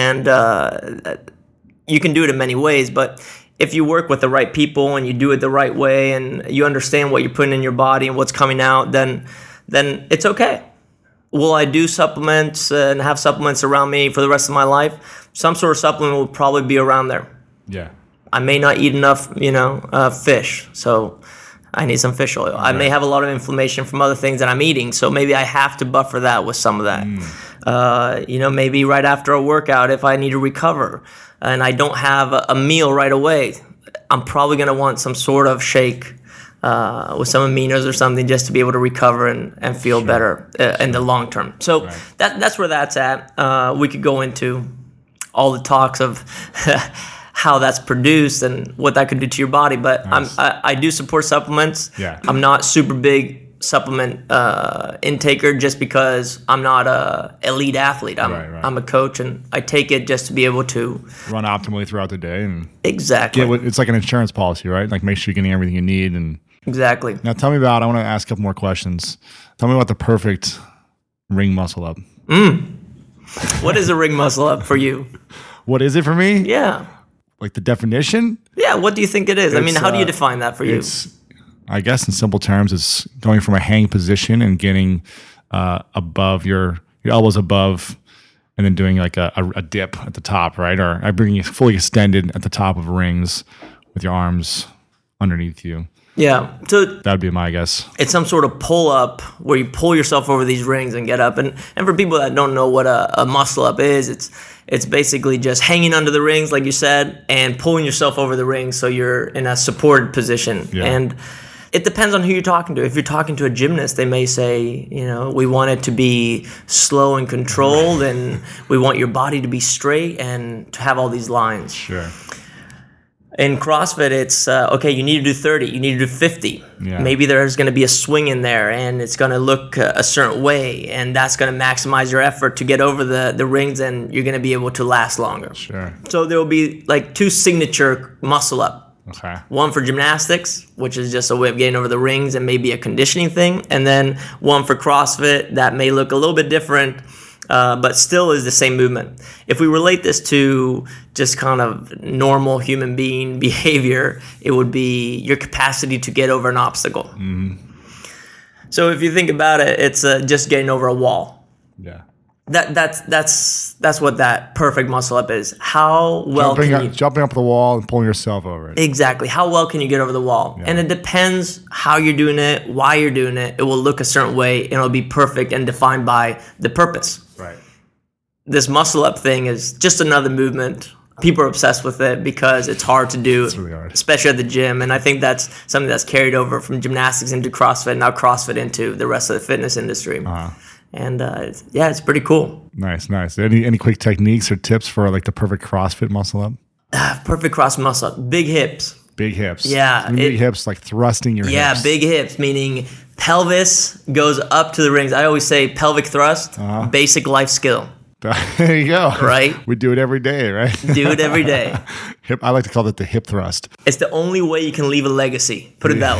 And you can do it in many ways, but if you work with the right people and you do it the right way and you understand what you're putting in your body and what's coming out, then it's okay. Will I do supplements and have supplements around me for the rest of my life? Some sort of supplement will probably be around there. Yeah. I may not eat enough, fish, so I need some fish oil. I may have a lot of inflammation from other things that I'm eating, so maybe I have to buffer that with some of that. Maybe right after a workout, if I need to recover and I don't have a meal right away, I'm probably going to want some sort of shake with some aminos or something just to be able to recover and feel better in the long term. So that's where that's at. We could go into all the talks of how that's produced and what that could do to your body, but I do support supplements. Yeah. I'm not super big supplement intaker just because I'm not a elite athlete. I'm a coach, and I take it just to be able to run optimally throughout the day and exactly. It's like an insurance policy, right? Like make sure you're getting everything you need. And exactly. Now tell me about. I want to ask a couple more questions. Tell me about the perfect ring muscle up. What is a ring muscle up for you? What is it for me? Yeah. Like the definition? Yeah. What do you think it is? How do you define that for you? I guess in simple terms, it's going from a hang position and getting above your elbows above, and then doing like a dip at the top, right? Or I bring you fully extended at the top of rings with your arms underneath you. Yeah. So that'd be my guess. It's some sort of pull up where you pull yourself over these rings and get up. And for people that don't know what a muscle up is, it's basically just hanging under the rings, like you said, and pulling yourself over the rings so you're in a supported position. Yeah. And it depends on who you're talking to. If you're talking to a gymnast, they may say, we want it to be slow and controlled, and we want your body to be straight and to have all these lines. Sure. In CrossFit, it's, okay, you need to do 30, you need to do 50. Yeah. Maybe there's going to be a swing in there, and it's going to look a certain way, and that's going to maximize your effort to get over the rings, and you're going to be able to last longer. Sure. So there will be like two signature muscle up. Okay. One for gymnastics, which is just a way of getting over the rings and maybe a conditioning thing, and then one for CrossFit that may look a little bit different, but still is the same movement. If we relate this to just kind of normal human being behavior, it would be your capacity to get over an obstacle. Mm-hmm. So if you think about it, it's just getting over a wall. Yeah. That's what that perfect muscle up is. How well jumping up the wall and pulling yourself over it. Exactly. How well can you get over the wall? Yeah. And it depends how you're doing it, why you're doing it. It will look a certain way, and it'll be perfect and defined by the purpose. Right. This muscle up thing is just another movement. People are obsessed with it because it's hard to do, it's really hard. Especially at the gym. And I think that's something that's carried over from gymnastics into CrossFit, now CrossFit into the rest of the fitness industry. Uh-huh. And it's pretty cool. Nice. Any quick techniques or tips for like the perfect CrossFit muscle up? Perfect CrossFit muscle up. Big hips. Big hips. Yeah. Big hips, like thrusting your hips. Yeah, big hips, meaning pelvis goes up to the rings. I always say pelvic thrust, basic life skill. There you go. Right? We do it every day, right? Do it every day. I like to call it the hip thrust. It's the only way you can leave a legacy. Put it that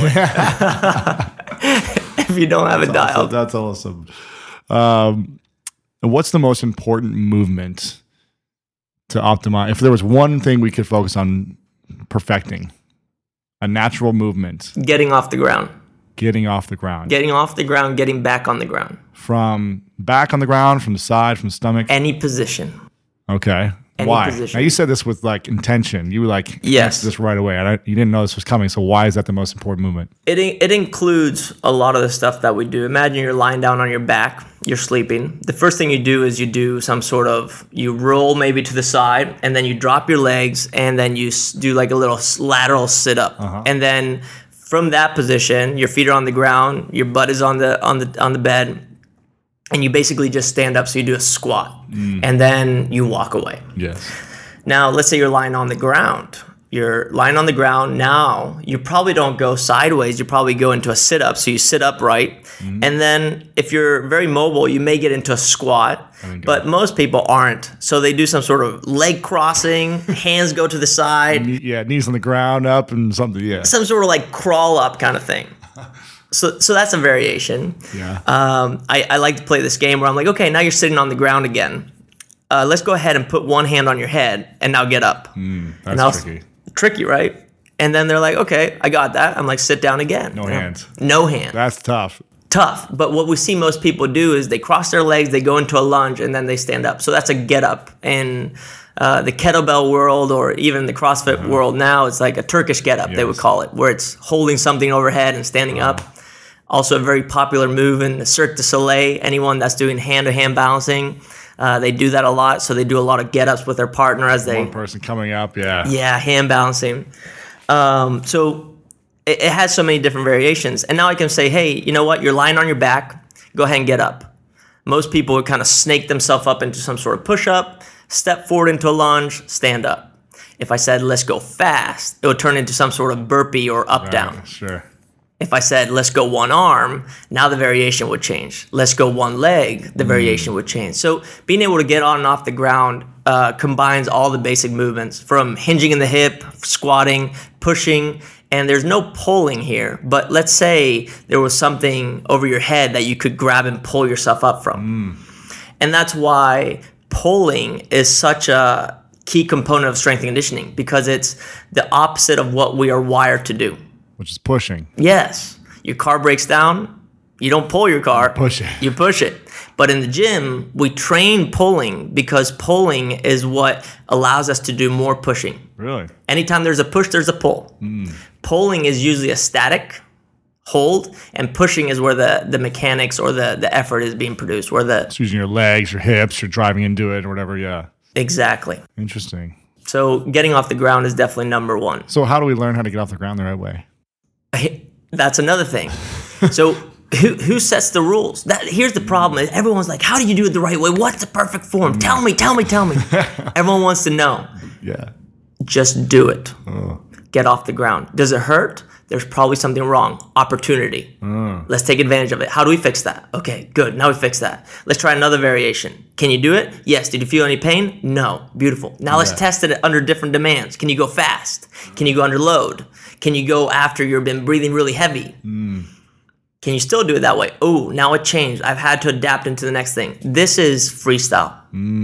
way. If you don't have it dialed. That's awesome. What's the most important movement to optimize? If there was one thing we could focus on perfecting, a natural movement. Getting off the ground. Getting off the ground. Getting off the ground, getting back on the ground. From back on the ground, from the side, from the stomach? Any position. Okay. any Why? position. Now you said this with like intention. You were like, Yes. this right away. You didn't know this was coming. So why is that the most important movement? It includes a lot of the stuff that we do. Imagine you're lying down on your back, you're sleeping. The first thing you do is you do you roll maybe to the side, and then you drop your legs, and then you do like a little lateral sit up. And then from that position, your feet are on the ground, your butt is on the bed, and you basically just stand up. So you do a squat, and then you walk away. Yes. Now, let's say you're lying on the ground. You're lying on the ground. Now, you probably don't go sideways. You probably go into a sit-up. So you sit upright. And then if you're very mobile, you may get into a squat. But most people aren't. So they do some sort of leg crossing, hands go to the side. Yeah, knees on the ground, up and something, yeah. Some sort of like crawl up kind of thing. So that's a variation. Yeah. I like to play this game where I'm like, okay, now you're sitting on the ground again. Let's go ahead and put one hand on your head and now get up. That's tricky. Tricky, right? And then they're like, okay, I got that. I'm like, sit down again. No hands. No hand. That's tough. Tough. But what we see most people do is they cross their legs, they go into a lunge, and then they stand up. So that's a get up. In the kettlebell world, or even the CrossFit world now, it's like a Turkish get up, they would call it, where it's holding something overhead and standing up. Also a very popular move in the Cirque du Soleil. Anyone that's doing hand-to-hand balancing, they do that a lot. So they do a lot of get-ups with their partner as they... One person coming up, yeah. Yeah, hand balancing. So it has so many different variations. And now I can say, hey, you know what? You're lying on your back. Go ahead and get up. Most people would kind of snake themselves up into some sort of push-up, step forward into a lunge, stand up. If I said, let's go fast, it would turn into some sort of burpee or up-down. Sure. If I said, let's go one arm, now the variation would change. Let's go one leg, the variation would change. So being able to get on and off the ground combines all the basic movements from hinging in the hip, squatting, pushing, and there's no pulling here. But let's say there was something over your head that you could grab and pull yourself up from. And that's why pulling is such a key component of strength and conditioning, because it's the opposite of what we are wired to do. Which is pushing. Yes. Your car breaks down, you don't pull your car. Push it. You push it. But in the gym, we train pulling because pulling is what allows us to do more pushing. Really? Anytime there's a push, there's a pull. Pulling is usually a static hold, and pushing is where the mechanics or the effort is being produced. It's using your legs, your hips, you're driving into it or whatever, yeah. Exactly. Interesting. So getting off the ground is definitely number one. So how do we learn how to get off the ground the right way? That's another thing. So who sets the rules? Here's the problem. Everyone's like, how do you do it the right way? What's the perfect form? Tell me. Everyone wants to know. Yeah. Just do it. Get off the ground. Does it hurt? There's probably something wrong. Opportunity. Let's take advantage of it. How do we fix that? Okay, good. Now we fix that. Let's try another variation. Can you do it? Yes. Did you feel any pain? No. Beautiful. Now let's test it under different demands. Can you go fast? Can you go under load? Can you go after you've been breathing really heavy? Can you still do it that way? Oh, now it changed. I've had to adapt into the next thing. This is freestyle.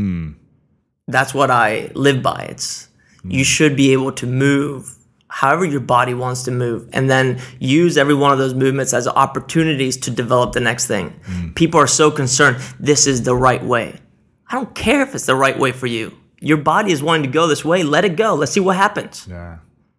That's what I live by. You should be able to move however your body wants to move, and then use every one of those movements as opportunities to develop the next thing. People are so concerned, this is the right way. I don't care if it's the right way for you. Your body is wanting to go this way. Let it go. Let's see what happens. Yeah.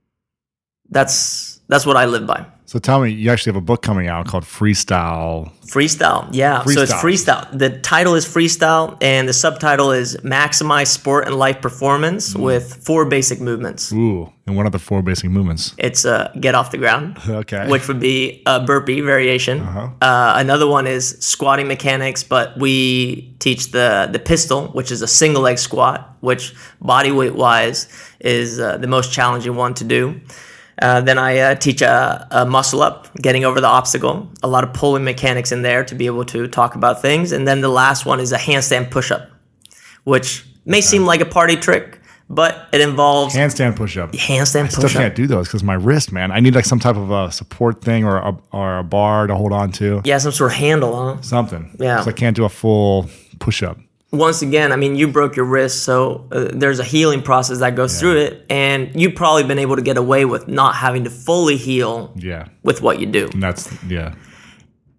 That's what I live by. So tell me, you actually have a book coming out called Freestyle. Freestyle, yeah. So it's freestyle. The title is Freestyle, and the subtitle is Maximize Sport and Life Performance with 4 basic movements. Ooh, and what are the 4 basic movements? It's get off the ground, okay, which would be a burpee variation. Another one is squatting mechanics, but we teach the pistol, which is a single leg squat, which body weight wise is the most challenging one to do. Then I teach a muscle up, getting over the obstacle. A lot of pulling mechanics in there to be able to talk about things. And then the last one is a handstand push-up, which may seem like a party trick, but it involves... Handstand push-up. Handstand push-up. I still can't do those because my wrist, man. I need like some type of a support thing or a bar to hold on to. Yeah, some sort of handle, huh? Something. Yeah. Because I can't do a full push-up. Once again, I mean, you broke your wrist, so there's a healing process that goes through it, and you've probably been able to get away with not having to fully heal with what you do. And that's,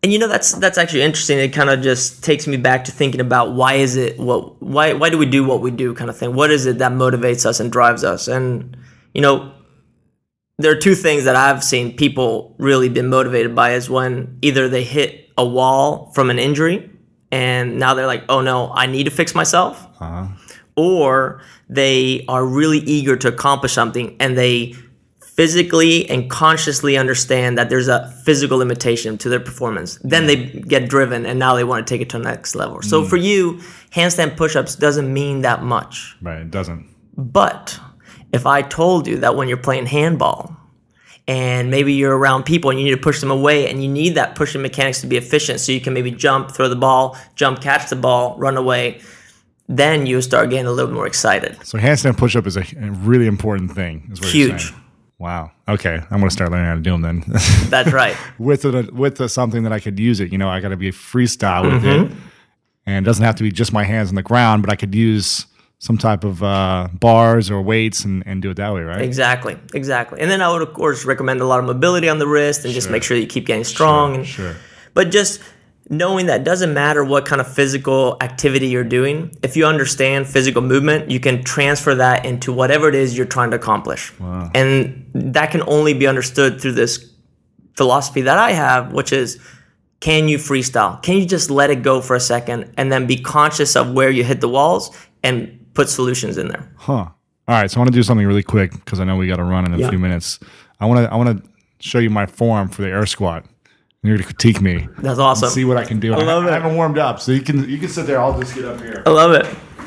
And that's actually interesting. It kind of just takes me back to thinking about why do we do what we do kind of thing. What is it that motivates us and drives us? And there are two things that I've seen people really been motivated by is when either they hit a wall from an injury and now they're like, oh no, I need to fix myself. Or they are really eager to accomplish something and they physically and consciously understand that there's a physical limitation to their performance. Then they get driven and now they want to take it to the next level. So for you, handstand push-ups doesn't mean that much. Right, it doesn't. But if I told you that when you're playing handball and maybe you're around people and you need to push them away and you need that pushing mechanics to be efficient so you can maybe jump, throw the ball, jump, catch the ball, run away, then you start getting a little more excited. So handstand push-up is a really important thing. Is what you're Huge. saying. Wow. Okay, I'm going to start learning how to do them then. That's right. with something that I could use it. I got to be freestyle with it. And it doesn't have to be just my hands on the ground, but I could use some type of bars or weights and do it that way, right? Exactly. And then I would, of course, recommend a lot of mobility on the wrist and just make sure that you keep getting strong. Sure. But just knowing that doesn't matter what kind of physical activity you're doing. If you understand physical movement, you can transfer that into whatever it is you're trying to accomplish. Wow. And that can only be understood through this philosophy that I have, which is, can you freestyle? Can you just let it go for a second and then be conscious of where you hit the walls and put solutions in there? All right, so I want to do something really quick because I know we got to run in a few minutes. I want to show you my form for the air squat. You're going to critique me. That's awesome. See what I can do. I love it. I haven't warmed up, so you can sit there. I'll just get up here. I love it.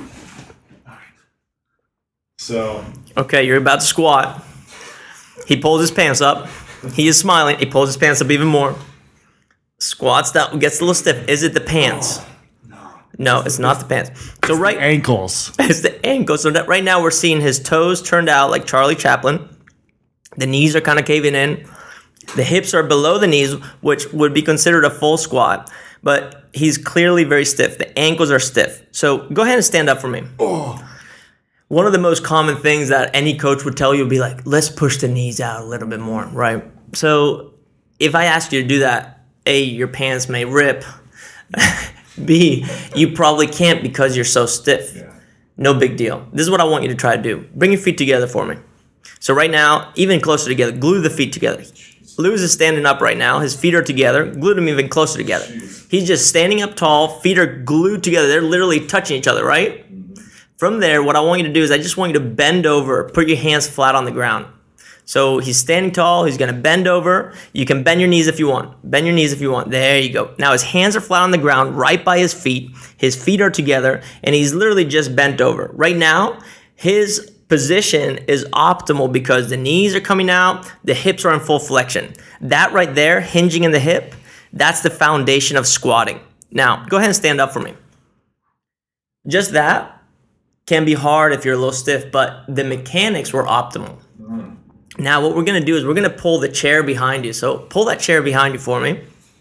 So okay, you're about to squat. He pulls his pants up. He is smiling. He pulls his pants up even more. Squats down, gets a little stiff. Is it the pants? No, it's not the pants. So right, ankles. It's the ankles. So that right now we're seeing his toes turned out like Charlie Chaplin. The knees are kind of caving in. The hips are below the knees, which would be considered a full squat. But he's clearly very stiff. The ankles are stiff. So go ahead and stand up for me. One of the most common things that any coach would tell you would be like, let's push the knees out a little bit more, right? So if I ask you to do that, A, your pants may rip. B, you probably can't because you're so stiff. No big deal. This is what I want you to try to do. Bring your feet together for me. So right now, even closer together, glue the feet together. Lewis is standing up right now. His feet are together. Glue them even closer together. He's just standing up tall. Feet are glued together. They're literally touching each other, right? From there, what I want you to do is I just want you to bend over. Put your hands flat on the ground. So he's standing tall. He's going to bend over. You can bend your knees if you want. Bend your knees if you want. There you go. Now his hands are flat on the ground right by his feet. His feet are together, and he's literally just bent over. Right now, his position is optimal because the knees are coming out, the hips are in full flexion. That right there, hinging in the hip, that's the foundation of squatting. Now, go ahead and stand up for me. Just that can be hard if you're a little stiff, but the mechanics were optimal. Now, what we're going to do is we're going to pull the chair behind you. So pull that chair behind you for me.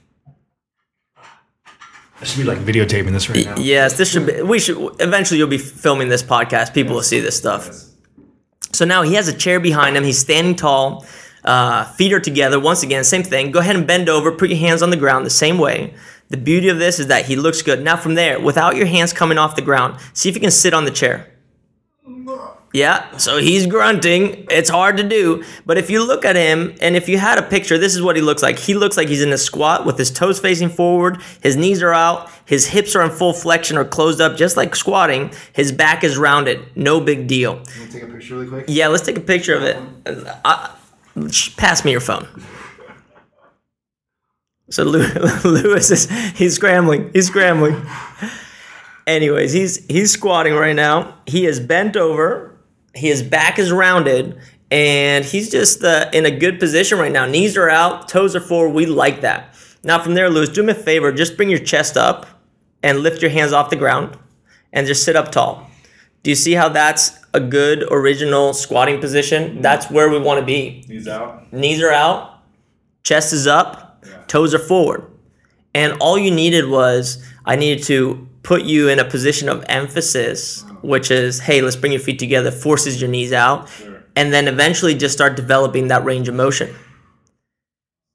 I should be like videotaping this right now. Yes, eventually you'll be filming this podcast. People will see this stuff. So now he has a chair behind him. He's standing tall. Feet are together. Once again, same thing. Go ahead and bend over. Put your hands on the ground the same way. The beauty of this is that he looks good. Now from there, without your hands coming off the ground, see if you can sit on the chair. Yeah, so he's grunting. It's hard to do. But if you look at him, and if you had a picture, this is what he looks like. He looks like he's in a squat with his toes facing forward. His knees are out. His hips are in full flexion or closed up, just like squatting. His back is rounded. No big deal. You want to take a picture really quick? Yeah, let's take a picture of it. Pass me your phone. So Lewis he's scrambling. Anyways, he's squatting right now. He is bent over. His back is rounded, and he's just in a good position right now. Knees are out, toes are forward. We like that. Now from there, Lewis, do me a favor. Just bring your chest up and lift your hands off the ground and just sit up tall. Do you see how that's a good original squatting position? That's where we want to be. Knees out. Knees are out. Chest is up. Yeah. Toes are forward. And all you needed was I needed to put you in a position of emphasis, which is, hey, let's bring your feet together, forces your knees out, and then eventually just start developing that range of motion.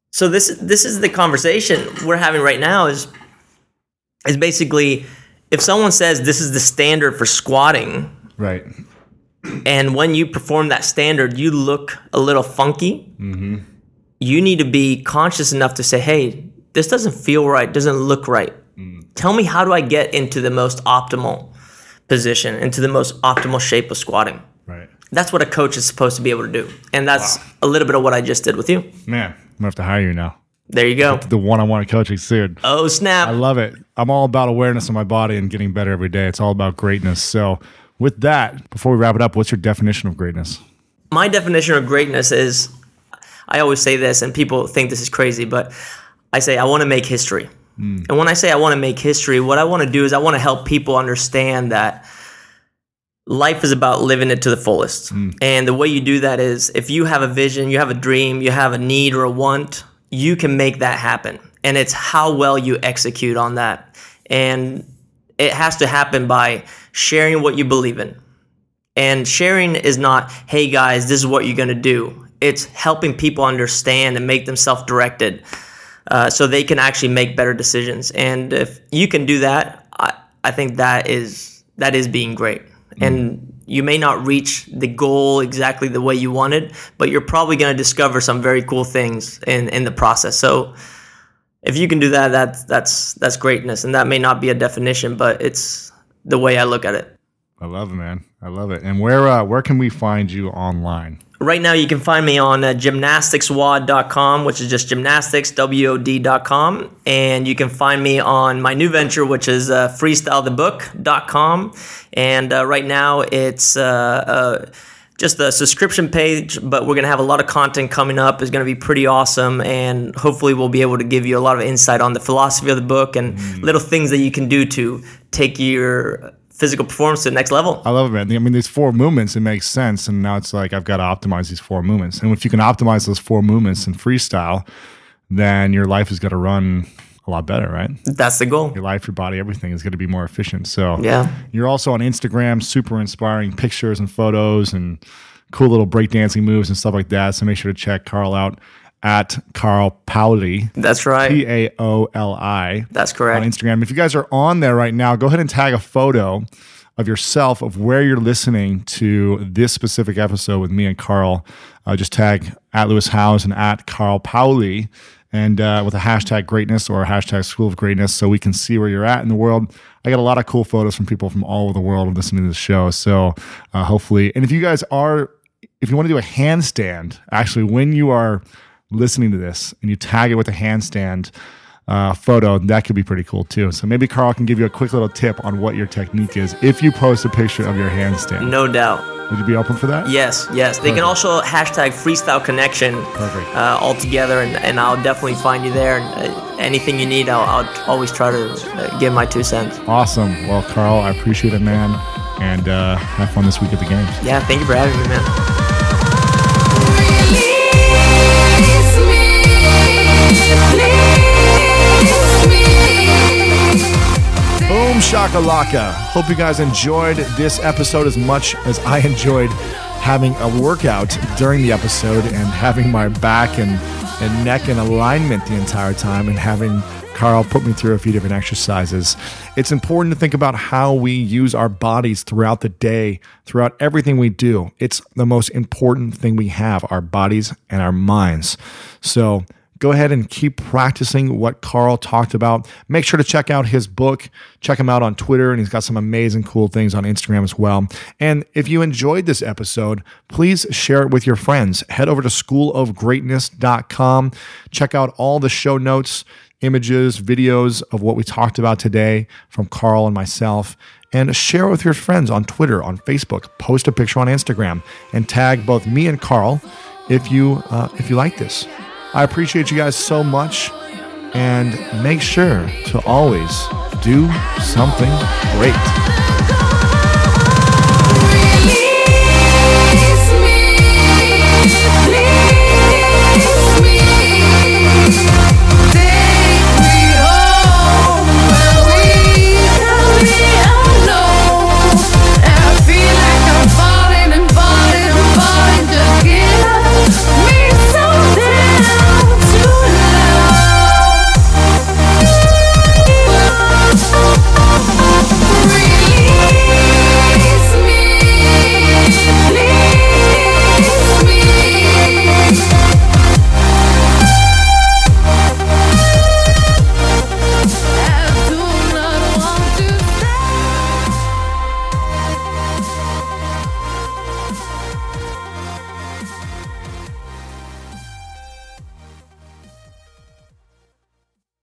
So this is the conversation we're having right now is basically if someone says this is the standard for squatting, right? And when you perform that standard, you look a little funky. Mm-hmm. You need to be conscious enough to say, hey, this doesn't feel right, doesn't look right. Tell me, how do I get into the most optimal position, into the most optimal shape of squatting? Right. That's what a coach is supposed to be able to do. And that's a little bit of what I just did with you. Man, I'm going to have to hire you now. There you go. The one-on-one coaching soon. Oh, snap. I love it. I'm all about awareness of my body and getting better every day. It's all about greatness. So with that, before we wrap it up, what's your definition of greatness? My definition of greatness is, I always say this, and people think this is crazy, but I say I want to make history. And when I say I want to make history, what I want to do is I want to help people understand that life is about living it to the fullest. And the way you do that is if you have a vision, you have a dream, you have a need or a want, you can make that happen. And it's how well you execute on that. And it has to happen by sharing what you believe in. And sharing is not, hey guys, this is what you're going to do. It's helping people understand and make them self-directed so they can actually make better decisions. And if you can do that, I think that is being great. And you may not reach the goal exactly the way you wanted, but you're probably going to discover some very cool things in the process. So if you can do that, that's greatness. And that may not be a definition, but it's the way I look at it. I love it, man. I love it. And where can we find you online? Right now, you can find me on gymnasticswod.com, which is just gymnasticswod.com. And you can find me on my new venture, which is freestylethebook.com. And right now, it's just a subscription page, but we're going to have a lot of content coming up. It's going to be pretty awesome. And hopefully, we'll be able to give you a lot of insight on the philosophy of the book and little things that you can do to take your physical performance to the next level. I love it, man. I mean, these 4 movements, it makes sense. And now it's like, I've got to optimize these 4 movements. And if you can optimize those 4 movements in freestyle, then your life is going to run a lot better, right? That's the goal. Your life, your body, everything is going to be more efficient. So yeah. You're also on Instagram, super inspiring pictures and photos and cool little breakdancing moves and stuff like that. So make sure to check Carl out at Carl Paoli. That's right. Paoli. That's correct. On Instagram. If you guys are on there right now, go ahead and tag a photo of yourself of where you're listening to this specific episode with me and Carl. Just tag at Lewis Howes and at Carl Paoli, and with a hashtag greatness or a hashtag School of Greatness, so we can see where you're at in the world. I got a lot of cool photos from people from all over the world listening to the show. So hopefully, and if you want to do a handstand, actually, when you are listening to this and you tag it with a handstand photo, that could be pretty cool too. So maybe Carl can give you a quick little tip on what your technique is if you post a picture of your handstand. No doubt. Would you be open for that? Yes. They can also hashtag freestyle connection all together, and I'll definitely find you there. And anything you need, I'll always try to give my 2 cents. Awesome. Well, Carl, I appreciate it, man. And have fun this week at the games. Yeah, thank you for having me, man. Boom shakalaka. Hope you guys enjoyed this episode as much as I enjoyed having a workout during the episode and having my back and neck in alignment the entire time and having Carl put me through a few different exercises. It's important to think about how we use our bodies throughout the day, throughout everything we do. It's the most important thing we have, our bodies and our minds. So go ahead and keep practicing what Carl talked about. Make sure to check out his book. Check him out on Twitter, and he's got some amazing, cool things on Instagram as well. And if you enjoyed this episode, please share it with your friends. Head over to schoolofgreatness.com. Check out all the show notes, images, videos of what we talked about today from Carl and myself. And share it with your friends on Twitter, on Facebook. Post a picture on Instagram and tag both me and Carl if you like this. I appreciate you guys so much, and make sure to always do something great.